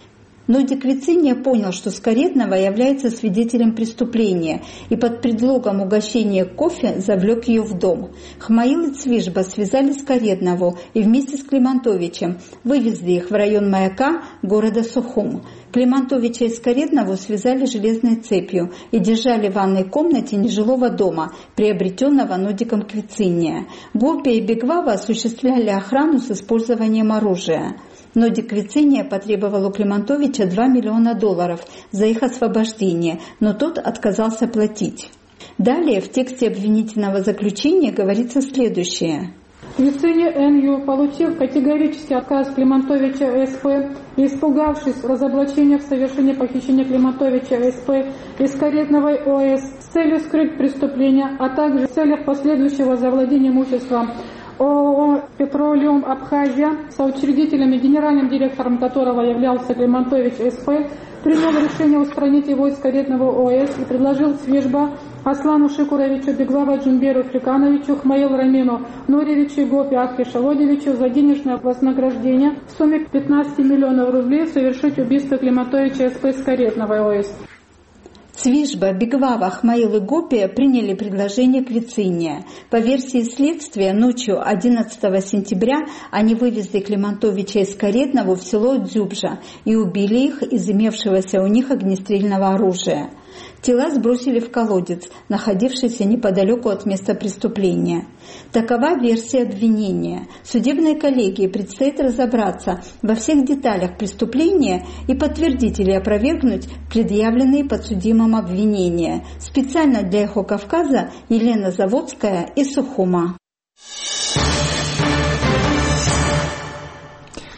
Нудик Вициния понял, что Скареднова является свидетелем преступления и под предлогом угощения кофе завлек ее в дом. Хмаил и Цвижба связали Скареднову и вместе с Климантовичем вывезли их в район маяка города Сухум. Климантовича и Скареднову связали железной цепью и держали в ванной комнате нежилого дома, приобретенного Нудиком Вициния. Гопия и Бигвава осуществляли охрану с использованием оружия. Нудик Вициния потребовал у Климантовича $2 миллиона за их освобождение, но тот отказался платить. Далее в тексте обвинительного заключения говорится следующее. Вициния Н.Ю., получив категорический отказ Климантовича СП и испугавшись разоблачения в совершении похищения Климантовича СП и Скаредновой ОС с целью скрыть преступление, а также в целях последующего завладения имуществом ООО «Петролиум Абхазия», соучредителем и генеральным директором которого являлся Климантович СП, принял решение устранить его из Скаредного ОС и предложил Цвижба Аслану Шикуровичу, Бигвава Джумберу Фрикановичу, Хмаил Рамину Нурьевичу и Гопи Ахре Шалодевичу за денежное вознаграждение в сумме 15 миллионов рублей совершить убийство Климантовича СП Скаредновой ОС. Цвижба, Бигвава, Хмаил и Гопия приняли предложение Вициния. По версии следствия, ночью 11 сентября они вывезли Климантовича и Скареднову в село Дзюбжа и убили их из имевшегося у них огнестрельного оружия. Тела сбросили в колодец, находившийся неподалеку от места преступления. Такова версия обвинения. Судебной коллегии предстоит разобраться во всех деталях преступления и подтвердить или опровергнуть предъявленные подсудимым обвинения. Специально для «Эхо Кавказа» Елена Заводская из Сухума. В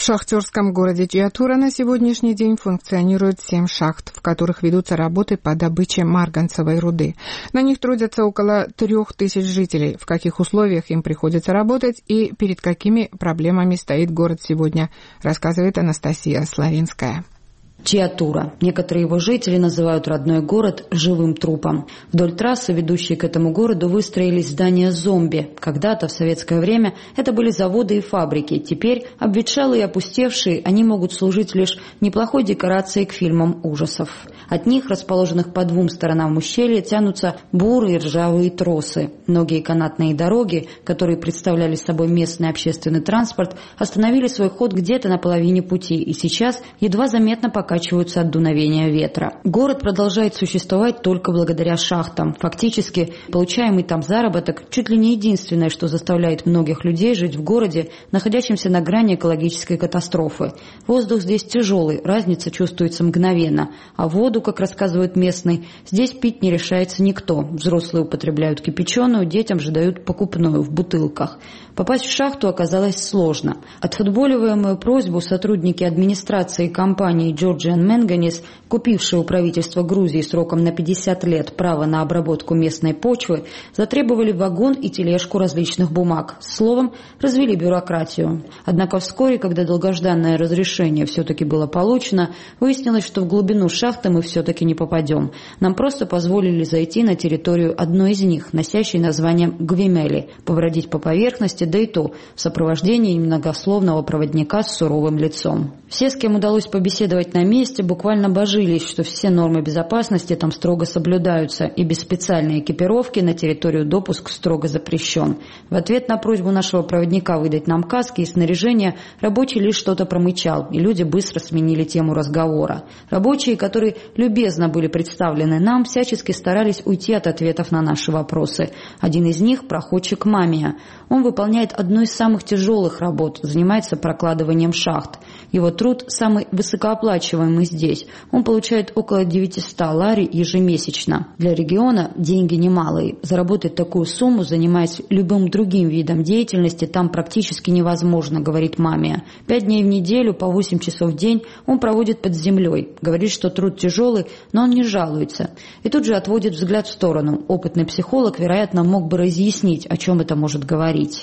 В шахтерском городе Чиатура на сегодняшний день функционирует 7 шахт, в которых ведутся работы по добыче марганцевой руды. На них трудятся около 3000 жителей. В каких условиях им приходится работать и перед какими проблемами стоит город сегодня, рассказывает Анастасия Славинская. Чиатура. Некоторые его жители называют родной город живым трупом. Вдоль трассы, ведущей к этому городу, выстроились здания зомби. Когда-то, в советское время, это были заводы и фабрики. Теперь, обветшалые и опустевшие, они могут служить лишь неплохой декорацией к фильмам ужасов. От них, расположенных по двум сторонам ущелья, тянутся бурые ржавые тросы. Многие канатные дороги, которые представляли собой местный общественный транспорт, остановили свой ход где-то на половине пути и сейчас едва заметно покачиваются от дуновения ветра. Город продолжает существовать только благодаря шахтам. Фактически, получаемый там заработок чуть ли не единственное, что заставляет многих людей жить в городе, находящемся на грани экологической катастрофы. Воздух здесь тяжелый, разница чувствуется мгновенно, а воду, как рассказывают местные, здесь пить не решается никто. Взрослые употребляют кипяченую, детям же дают покупную в бутылках. Попасть в шахту оказалось сложно. Отфутболиваемую просьбу сотрудники администрации компании Georgian Manganese, купившие у правительства Грузии сроком на 50 лет право на обработку местной почвы, затребовали вагон и тележку различных бумаг. Словом, развели бюрократию. Однако вскоре, когда долгожданное разрешение все-таки было получено, выяснилось, что в глубину шахты мы все-таки не попадем. Нам просто позволили зайти на территорию одной из них, носящей название Гвимели, побродить по поверхности, да и то в сопровождении немногословного проводника с суровым лицом. Все, с кем удалось побеседовать на месте, буквально божились, что все нормы безопасности там строго соблюдаются, и без специальной экипировки на территорию допуск строго запрещен. В ответ на просьбу нашего проводника выдать нам каски и снаряжение, рабочий лишь что-то промычал, и люди быстро сменили тему разговора. Рабочие, которые любезно были представлены нам, всячески старались уйти от ответов на наши вопросы. Один из них – проходчик Мамия. Он выполняет одну из самых тяжелых работ, занимается прокладыванием шахт. Его труд самый высокооплачиваемый здесь. Он получает около 900 лари ежемесячно. Для региона деньги немалые. Заработать такую сумму, занимаясь любым другим видом деятельности, там практически невозможно, говорит Мамия. 5 дней в неделю, по 8 часов в день он проводит под землей. Говорит, что труд тяжелый, но он не жалуется. И тут же отводит взгляд в сторону. Опытный психолог, вероятно, мог бы разъяснить, о чем это может говорить.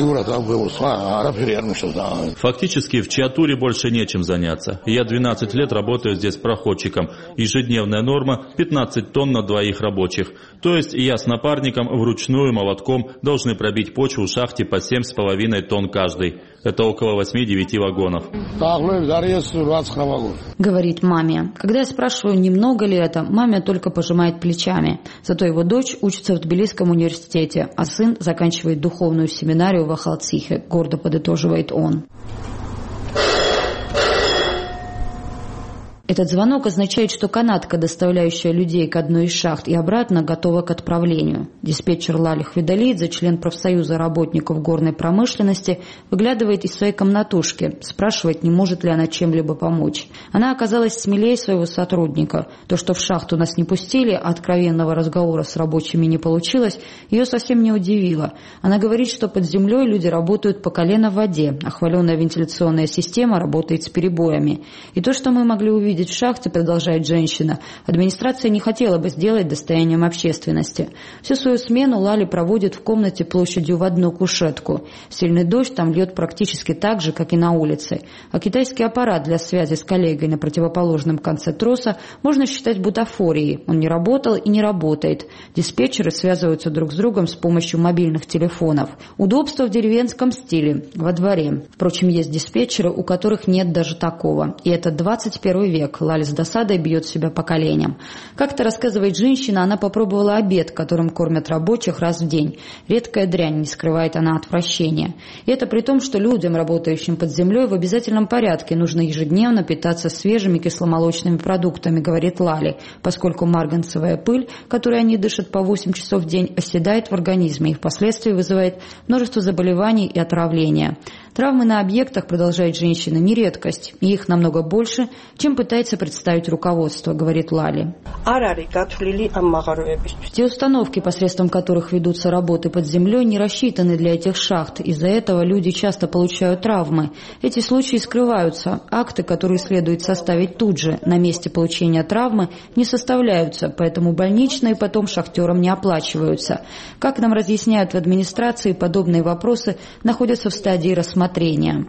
Фактически в Чиатуре больше нечем заняться. Я 12 лет работаю здесь проходчиком. Ежедневная норма 15 тонн на двоих рабочих. То есть я с напарником вручную молотком должны пробить почву в шахте по 7,5 тонн каждый. Это около 8-9 вагонов. Говорит Мамия. Когда я спрашиваю, немного ли это, Мамия только пожимает плечами. Зато его дочь учится в Тбилисском университете, а сын заканчивает духовную семинарию в Ахалцихе, гордо подытоживает он. Этот звонок означает, что канатка, доставляющая людей к одной из шахт и обратно, готова к отправлению. Диспетчер Лали Хвидалидзе, член профсоюза работников горной промышленности, выглядывает из своей комнатушки, спрашивает, не может ли она чем-либо помочь. Она оказалась смелее своего сотрудника. То, что в шахту нас не пустили, а откровенного разговора с рабочими не получилось, ее совсем не удивило. Она говорит, что под землей люди работают по колено в воде, а хваленая вентиляционная система работает с перебоями. И то, что мы могли увидеть в шахте, продолжает женщина, администрация не хотела бы сделать достоянием общественности. Всю свою смену Лали проводит в комнате площадью в одну кушетку. Сильный дождь там льет практически так же, как и на улице. А китайский аппарат для связи с коллегой на противоположном конце троса можно считать бутафорией. Он не работал и не работает. Диспетчеры связываются друг с другом с помощью мобильных телефонов. Удобство в деревенском стиле, во дворе. Впрочем, есть диспетчеры, у которых нет даже такого. И это 21 век. Лали с досадой бьет себя по коленям. Как-то рассказывает женщина, она попробовала обед, которым кормят рабочих раз в день. Редкая дрянь, не скрывает она отвращения. И это при том, что людям, работающим под землей, в обязательном порядке нужно ежедневно питаться свежими кисломолочными продуктами, говорит Лали, поскольку марганцевая пыль, которой они дышат по 8 часов в день, оседает в организме и впоследствии вызывает множество заболеваний и отравления. Травмы на объектах, продолжает женщина, не редкость, и их намного больше, чем пытается представить руководство, говорит Лали. Те установки, посредством которых ведутся работы под землей, не рассчитаны для этих шахт. Из-за этого люди часто получают травмы. Эти случаи скрываются. Акты, которые следует составить тут же, на месте получения травмы, не составляются, поэтому больничные потом шахтерам не оплачиваются. Как нам разъясняют в администрации, подобные вопросы находятся в стадии рассмотрения.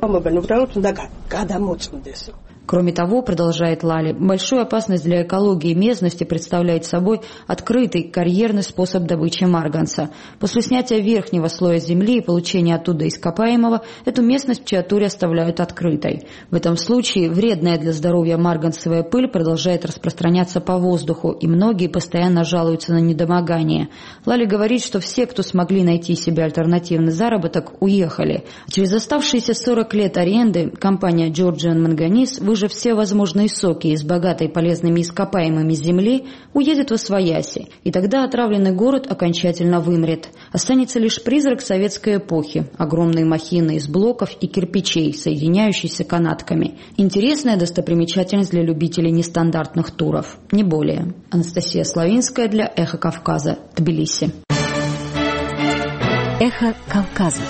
Кроме того, продолжает Лали, большую опасность для экологии местности представляет собой открытый карьерный способ добычи марганца. После снятия верхнего слоя земли и получения оттуда ископаемого, эту местность в Чиатуре оставляют открытой. В этом случае вредная для здоровья марганцевая пыль продолжает распространяться по воздуху, и многие постоянно жалуются на недомогание. Лали говорит, что все, кто смогли найти себе альтернативный заработок, уехали. Через оставшиеся 40 лет аренды компания Georgian Manganese, выжив все возможные соки из богатой полезными ископаемыми земли, уедет восвояси, и тогда отравленный город окончательно вымрет. Останется лишь призрак советской эпохи, огромные махины из блоков и кирпичей, соединяющиеся канатками. Интересная достопримечательность для любителей нестандартных туров, не более. Анастасия Славинская для «Эхо Кавказа», Тбилиси. «Эхо Кавказа».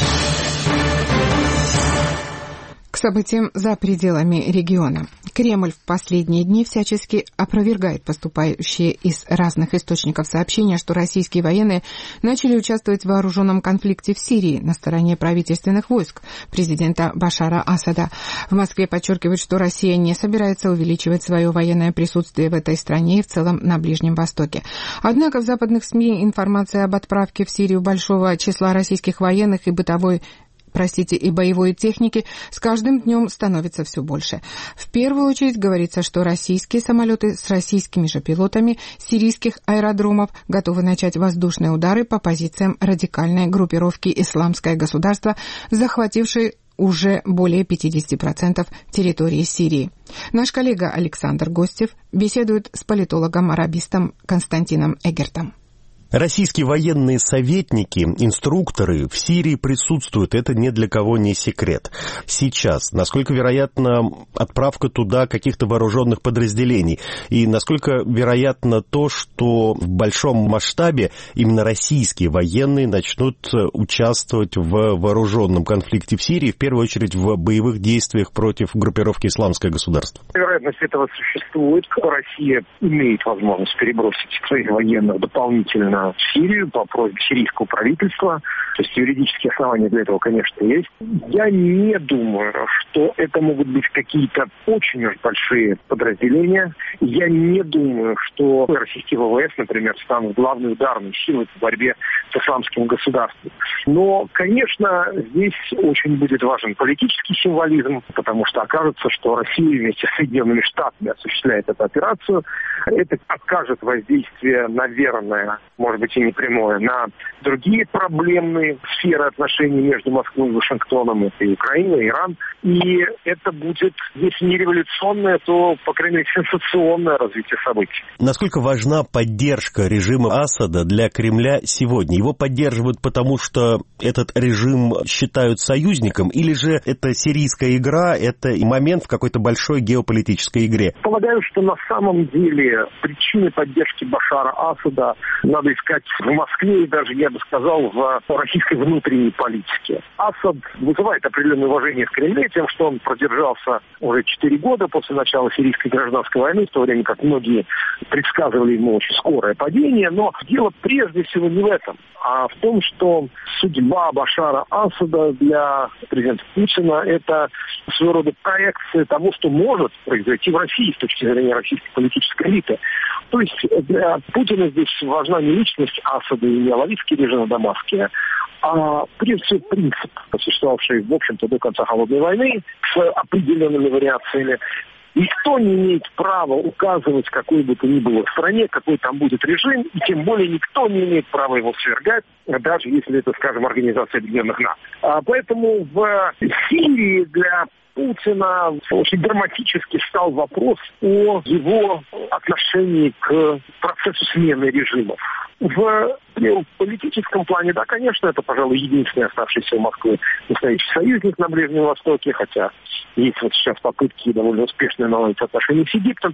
К событиям за пределами региона. Кремль в последние дни всячески опровергает поступающие из разных источников сообщения, что российские военные начали участвовать в вооруженном конфликте в Сирии на стороне правительственных войск президента Башара Асада. В Москве подчеркивают, что Россия не собирается увеличивать свое военное присутствие в этой стране и в целом на Ближнем Востоке. Однако в западных СМИ информация об отправке в Сирию большого числа российских военных и и боевой техники с каждым днем становится все больше. В первую очередь говорится, что российские самолеты с российскими же пилотами сирийских аэродромов готовы начать воздушные удары по позициям радикальной группировки «Исламское государство», захватившей уже более 50% территории Сирии. Наш коллега Александр Гостев беседует с политологом-арабистом Константином Эгертом. Российские военные советники, инструкторы в Сирии присутствуют. Это ни для кого не секрет. Сейчас, насколько вероятна отправка туда каких-то вооруженных подразделений? И насколько вероятно то, что в большом масштабе именно российские военные начнут участвовать в вооруженном конфликте в Сирии, в первую очередь в боевых действиях против группировки «Исламское государство»? Вероятность этого существует. Россия имеет возможность перебросить своих военных дополнительно в Сирию по просьбе сирийского правительства. То есть юридические основания для этого, конечно, есть. Я не думаю, что это могут быть какие-то очень уж большие подразделения. Я не думаю, что российские ВВС, например, станут главной ударной силой в борьбе с исламским государством. Но, конечно, здесь очень будет важен политический символизм, потому что окажется, что Россия вместе с Соединенными Штатами осуществляет эту операцию. Это окажет воздействие, наверное, может быть и не прямое, на другие проблемные сферы отношений между Москвой и Вашингтоном. Это и Украина, и Иран. И это будет, если не революционное, то, по крайней мере, сенсационное развитие событий. Насколько важна поддержка режима Асада для Кремля сегодня? Его поддерживают потому, что этот режим считают союзником, или же это сирийская игра, это и момент в какой-то большой геополитической игре? Полагаю, что на самом деле причины поддержки Башара Асада надо искать в Москве и даже, я бы сказал, в российской внутренней политике. Асад вызывает определенное уважение в Кремле тем, что он продержался уже 4 года после начала сирийской гражданской войны, в то время как многие предсказывали ему очень скорое падение. Но дело прежде всего не в этом, а в том, что судьба Башара Асада для президента Путина – это своего рода проекция того, что может произойти в России с точки зрения российской политической элиты. То есть для Путина здесь важна не личность Асада и не алавитский режим в Дамаске, а прежде всего принцип, существовавший, в общем-то, до конца Холодной войны, с определенными вариациями. Никто не имеет права указывать какой бы то ни было в стране, какой там будет режим, и тем более никто не имеет права его свергать, даже если это, скажем, Организация Объединенных Наций. Поэтому в Сирии для Путина очень драматически стал вопрос о его отношении к процессу смены режимов. В политическом плане, да, конечно, это, пожалуй, единственный оставшийся у Москвы настоящий союзник на Ближнем Востоке, хотя есть вот сейчас попытки довольно успешные наладить отношения с Египтом.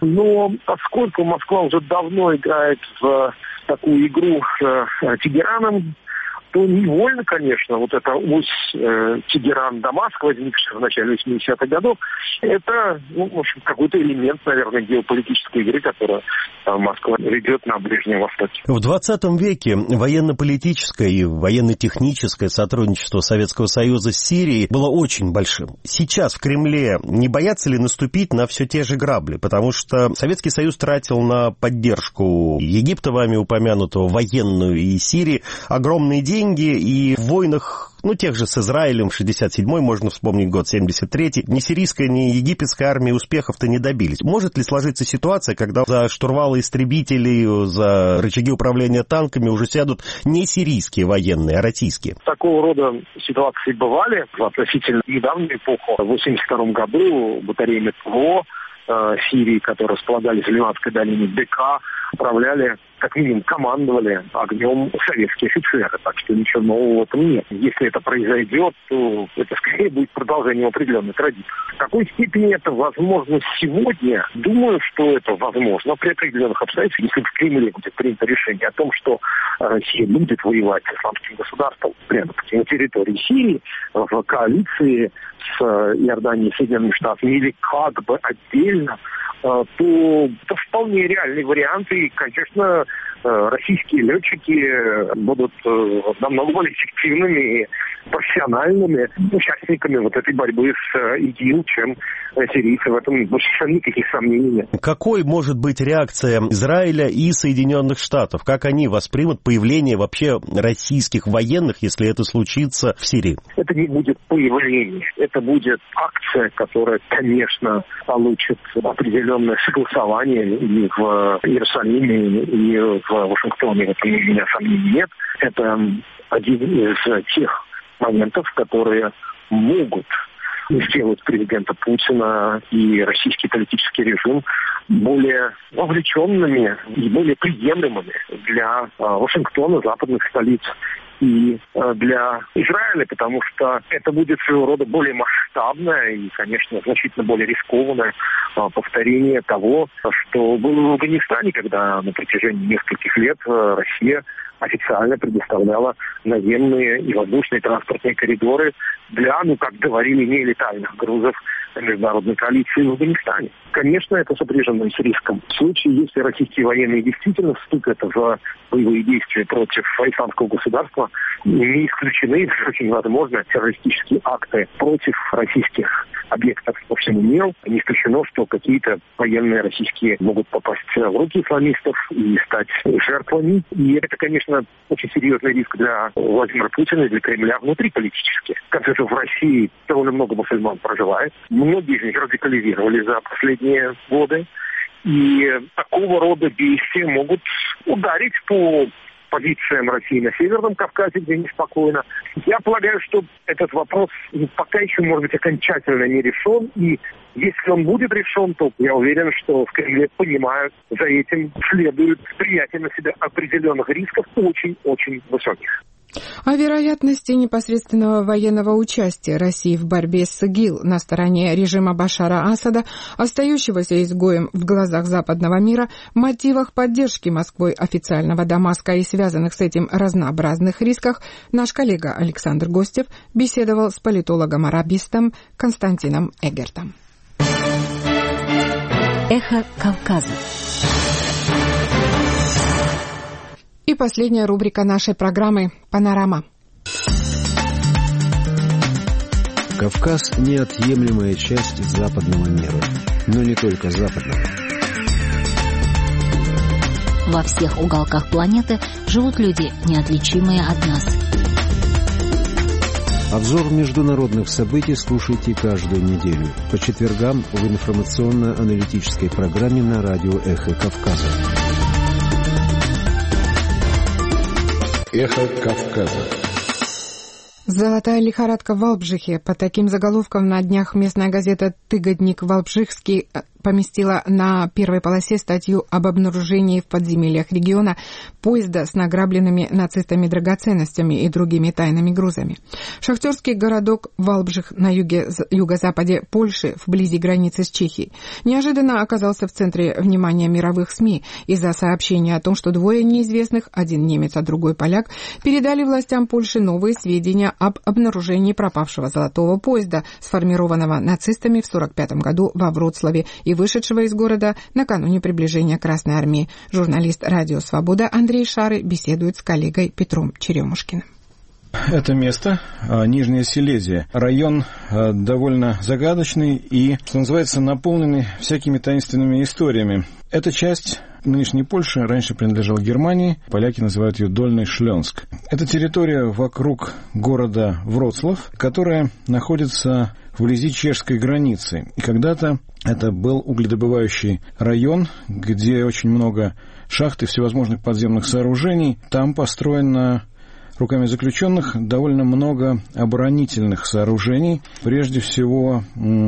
Но поскольку Москва уже давно играет в такую игру с Тегераном, то невольно, конечно, вот эта ось Тегеран-Дамаск, возникшая в начале 80-х годов, это, в общем, какой-то элемент, наверное, геополитической игры, которую Москва ведет на Ближнем Востоке. В 20 веке военно-политическое и военно-техническое сотрудничество Советского Союза с Сирией было очень большим. Сейчас в Кремле не боятся ли наступить на все те же грабли? Потому что Советский Союз тратил на поддержку Египта, вами упомянутого, военную, и Сирии огромные деньги, и в войнах, тех же с Израилем, 67-й, можно вспомнить год 73-й, ни сирийская, ни египетская армия успехов-то не добились. Может ли сложиться ситуация, когда за штурвалы истребителей, за рычаги управления танками уже сядут не сирийские военные, а российские? Такого рода ситуации бывали в относительно недавнюю эпоху. В 1982 году батареями ПВО Сирии, которые располагались в Ливанской долине ДК, управляли, как минимум, командовали огнем советские офицеры. Так что ничего нового в этом нет. Если это произойдет, то это скорее будет продолжением определенной традиции. В какой степени это возможно сегодня? Думаю, что это возможно при определенных обстоятельствах. Если в Кремле будет принято решение о том, что Россия будет воевать с исламским государством прямо на территории Сирии, в коалиции с Иорданией и Соединенными Штатами, или как бы отдельно, то это вполне реальный вариант. И, конечно, российские летчики будут намного более эффективными и профессиональными участниками вот этой борьбы с ИГИЛ, чем сирийцы. В этом больше никаких сомнений нет. Какой может быть реакция Израиля и Соединенных Штатов? Как они воспримут появление вообще российских военных, если это случится в Сирии? Это не будет появление. Это будет акция, которая, конечно, получит определенное согласование и в Иерусалиме, и в Вашингтоне. В этом у меня сомнений нет. Это один из тех моментов, которые могут сделать президента Путина и российский политический режим более вовлеченными и более приемлемыми для Вашингтона, западных столиц и для Израиля, потому что это будет своего рода более масштабное и, конечно, значительно более рискованное повторение того, что было в Афганистане, когда на протяжении нескольких лет Россия официально предоставляла наземные и воздушные транспортные коридоры для, как говорили, нелетальных грузов международной коалиции в Афганистане. Конечно, это сопряжено с риском. В случае, если российские военные действительно вступят в боевые действия против исламского государства, не исключены, очень возможно, террористические акты против российских объектов по всему миру. Не исключено, что какие-то военные российские могут попасть в руки исламистов и стать жертвами. И это, конечно, очень серьезный риск для Владимира Путина и для Кремля внутриполитически. В конце концов, в России довольно много мусульман проживает. Многие из них радикализировались за последние годы. И такого рода действия могут ударить по позициям России на Северном Кавказе, где неспокойно. Я полагаю, что этот вопрос пока еще, может быть, окончательно не решен. И если он будет решен, то я уверен, что в Кремле понимают, за этим следует принятие на себя определенных рисков, очень-очень высоких. О вероятности непосредственного военного участия России в борьбе с ИГИЛ на стороне режима Башара Асада, остающегося изгоем в глазах западного мира, мотивах поддержки Москвой официального Дамаска и связанных с этим разнообразных рисках, наш коллега Александр Гостев беседовал с политологом-арабистом Константином Эгертом. Эхо Кавказа. И последняя рубрика нашей программы «Панорама». Кавказ – неотъемлемая часть западного мира, но не только западного. Во всех уголках планеты живут люди, неотличимые от нас. Обзор международных событий слушайте каждую неделю по четвергам в информационно-аналитической программе на радио «Эхо Кавказа». Эхо Кавказа. Золотая лихорадка в Валбжихе. По таким заголовкам на днях местная газета «Тыгодник Валбжихский» поместила на первой полосе статью об обнаружении в подземельях региона поезда с награбленными нацистами драгоценностями и другими тайными грузами. Шахтерский городок Валбжих на юго-западе Польши, вблизи границы с Чехией, неожиданно оказался в центре внимания мировых СМИ из-за сообщения о том, что двое неизвестных, один немец, а другой поляк, передали властям Польши новые сведения об обнаружении пропавшего золотого поезда, сформированного нацистами в 1945 году во Вроцлаве и вышедшего из города накануне приближения Красной Армии. Журналист «Радио Свобода» Андрей Шары беседует с коллегой Петром Черемушкиным. Это место, Нижняя Силезия, район довольно загадочный и, что называется, наполненный всякими таинственными историями. Эта часть нынешней Польши раньше принадлежала Германии, поляки называют ее Дольный Шлёнск. Это территория вокруг города Вроцлав, которая находится вблизи чешской границы. И когда-то это был угледобывающий район, где очень много шахт и всевозможных подземных сооружений. Там построено руками заключенных довольно много оборонительных сооружений, прежде всего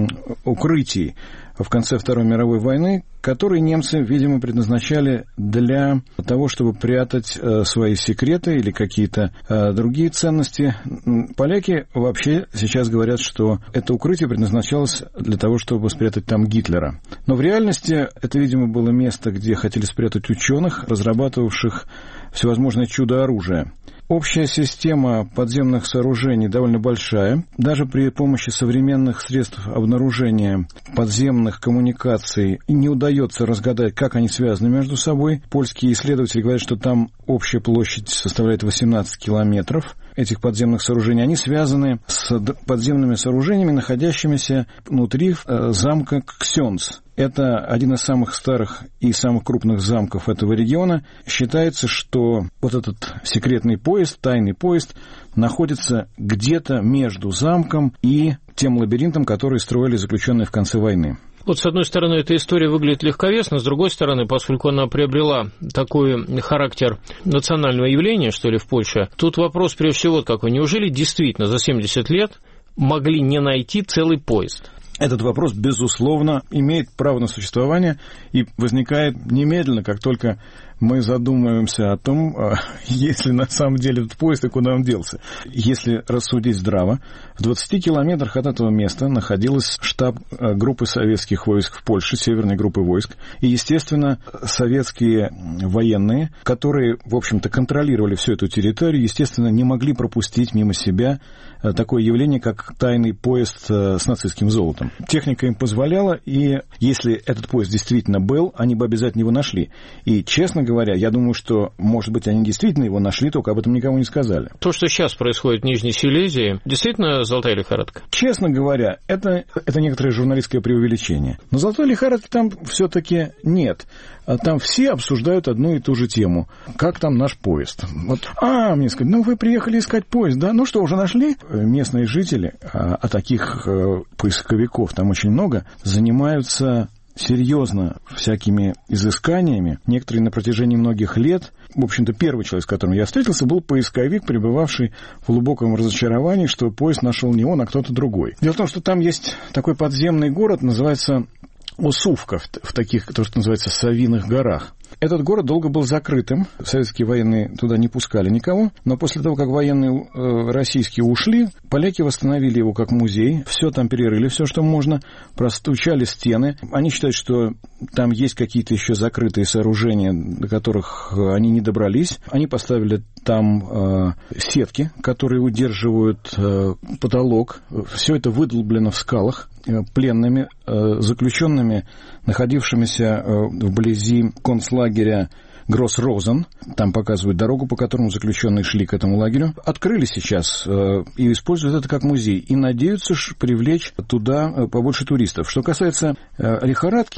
укрытий в конце Второй мировой войны, которые немцы, видимо, предназначали для того, чтобы прятать свои секреты или какие-то другие ценности. Поляки вообще сейчас говорят, что это укрытие предназначалось для того, чтобы спрятать там Гитлера. Но в реальности это, видимо, было место, где хотели спрятать ученых, разрабатывавших всевозможные чудо-оружие. Общая система подземных сооружений довольно большая. Даже при помощи современных средств обнаружения подземных коммуникаций не удается разгадать, как они связаны между собой. Польские исследователи говорят, что там общая площадь составляет 18 километров этих подземных сооружений. Они связаны с подземными сооружениями, находящимися внутри замка Ксёнц. Это один из самых старых и самых крупных замков этого региона. Считается, что вот этот секретный поезд, тайный поезд, находится где-то между замком и тем лабиринтом, который строили заключенные в конце войны. Вот, с одной стороны, эта история выглядит легковесно, с другой стороны, поскольку она приобрела такой характер национального явления, что ли, в Польше, тут вопрос, прежде всего, вот какой. Неужели действительно за 70 лет могли не найти целый поезд? Этот вопрос, безусловно, имеет право на существование и возникает немедленно, как только мы задумываемся о том, есть ли на самом деле этот поезд и куда он делся. Если рассудить здраво, в 20 километрах от этого места находился штаб группы советских войск в Польше, северной группы войск, и, естественно, советские военные, которые, в общем-то, контролировали всю эту территорию, естественно, не могли пропустить мимо себя такое явление, как тайный поезд с нацистским золотом. Техника им позволяла, и если этот поезд действительно был, они бы обязательно его нашли. И, честно говоря, я думаю, что, может быть, они действительно его нашли, только об этом никому не сказали. То, что сейчас происходит в Нижней Силезии, действительно золотая лихорадка? Честно говоря, это некоторое журналистское преувеличение. Но золотой лихорадки там все-таки нет. Там все обсуждают одну и ту же тему. Как там наш поезд? Вот, мне сказали, вы приехали искать поезд, да? Ну что, уже нашли? Местные жители, а таких поисковиков там очень много, занимаются серьезно всякими изысканиями. Некоторые на протяжении многих лет. В общем-то, первый человек, с которым я встретился, был поисковик, пребывавший в глубоком разочаровании, что поезд нашел не он, а кто-то другой. Дело в том, что там есть такой подземный город, называется Осувка, в таких, то, что называется, Савиных горах. Этот город долго был закрытым, советские военные туда не пускали никого, но после того, как военные российские ушли, поляки восстановили его как музей, все там перерыли, все, что можно, простучали стены. Они считают, что там есть какие-то еще закрытые сооружения, до которых они не добрались. Они поставили там сетки, которые удерживают потолок. Все это выдолблено в скалах пленными, заключенными, находившимися вблизи концлагеря Гросс-Розен. Там показывают дорогу, по которому заключенные шли к этому лагерю. Открыли сейчас и используют это как музей. И надеются привлечь туда побольше туристов. Что касается лихорадки,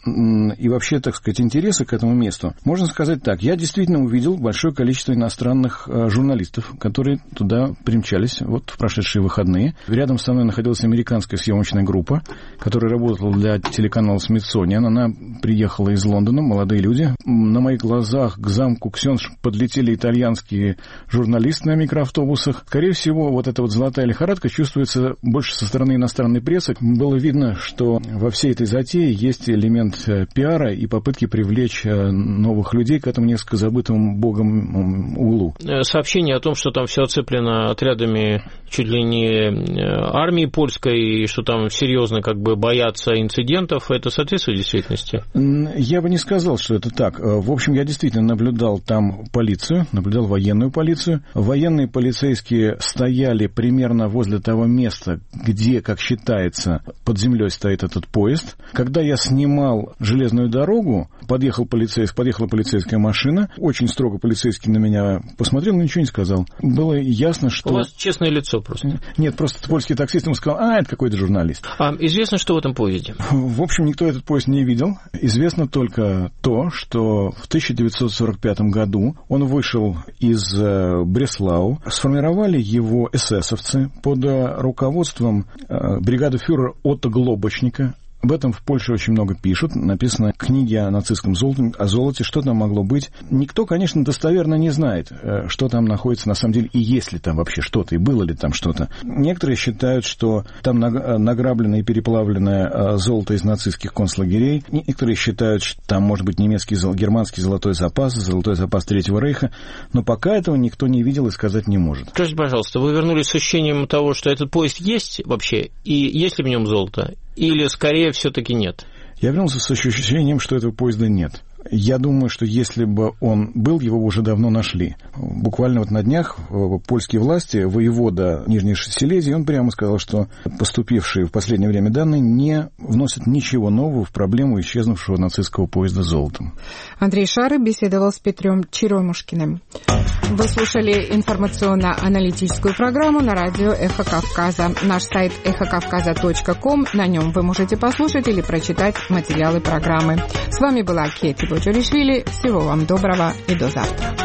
и вообще, так сказать, интереса к этому месту, можно сказать так. Я действительно увидел большое количество иностранных журналистов, которые туда примчались вот в прошедшие выходные. Рядом со мной находилась американская съемочная группа, которая работала для телеканала Смитсониан. Она приехала из Лондона, молодые люди. На моих глазах к замку Ксёндж подлетели итальянские журналисты на микроавтобусах. Скорее всего, вот эта вот золотая лихорадка чувствуется больше со стороны иностранной прессы. Было видно, что во всей этой затее есть элемент пиара и попытки привлечь новых людей к этому несколько забытому богом углу. Сообщение о том, что там все оцеплено отрядами чуть ли не армии польской, и что там серьезно как бы боятся инцидентов, это соответствует действительности? Я бы не сказал, что это так. В общем, я действительно наблюдал там полицию, наблюдал военную полицию. Военные полицейские стояли примерно возле того места, где, как считается, под землей стоит этот поезд. Когда я снимал железную дорогу, подъехала полицейская машина. Очень строго полицейский на меня посмотрел, но ничего не сказал. Было ясно, что... У вас честное лицо просто. Нет, просто польский таксист ему сказал, это какой-то журналист. А известно, что в этом поезде? В общем, никто этот поезд не видел. Известно только то, что в 1945 году он вышел из Бреслау. Сформировали его эсэсовцы под руководством бригады фюрера Отто Глобочника. Об этом в Польше очень много пишут. Написано книги о нацистском золоте, о золоте, что там могло быть. Никто, конечно, достоверно не знает, что там находится на самом деле, и есть ли там вообще что-то, и было ли там что-то. Некоторые считают, что там награбленное и переплавленное золото из нацистских концлагерей. Некоторые считают, что там может быть германский золотой запас Третьего Рейха. Но пока этого никто не видел и сказать не может. Скажите, пожалуйста, вы вернулись с ощущением того, что этот поезд есть вообще, и есть ли в нем золото? Или, скорее, все-таки нет? Я вернулся с ощущением, что этого поезда нет. Я думаю, что если бы он был, его уже давно нашли. Буквально вот на днях польские власти, воевода Нижней Силезии, он прямо сказал, что поступившие в последнее время данные не вносят ничего нового в проблему исчезнувшего нацистского поезда с золотом. Андрей Шары беседовал с Петром Черемушкиным. Вы слушали информационно-аналитическую программу на радио «Эхо Кавказа». Наш сайт эхокавказа.ком. На нем вы можете послушать или прочитать материалы программы. С вами была Кетти Боджоришвили. Всего вам доброго и до завтра.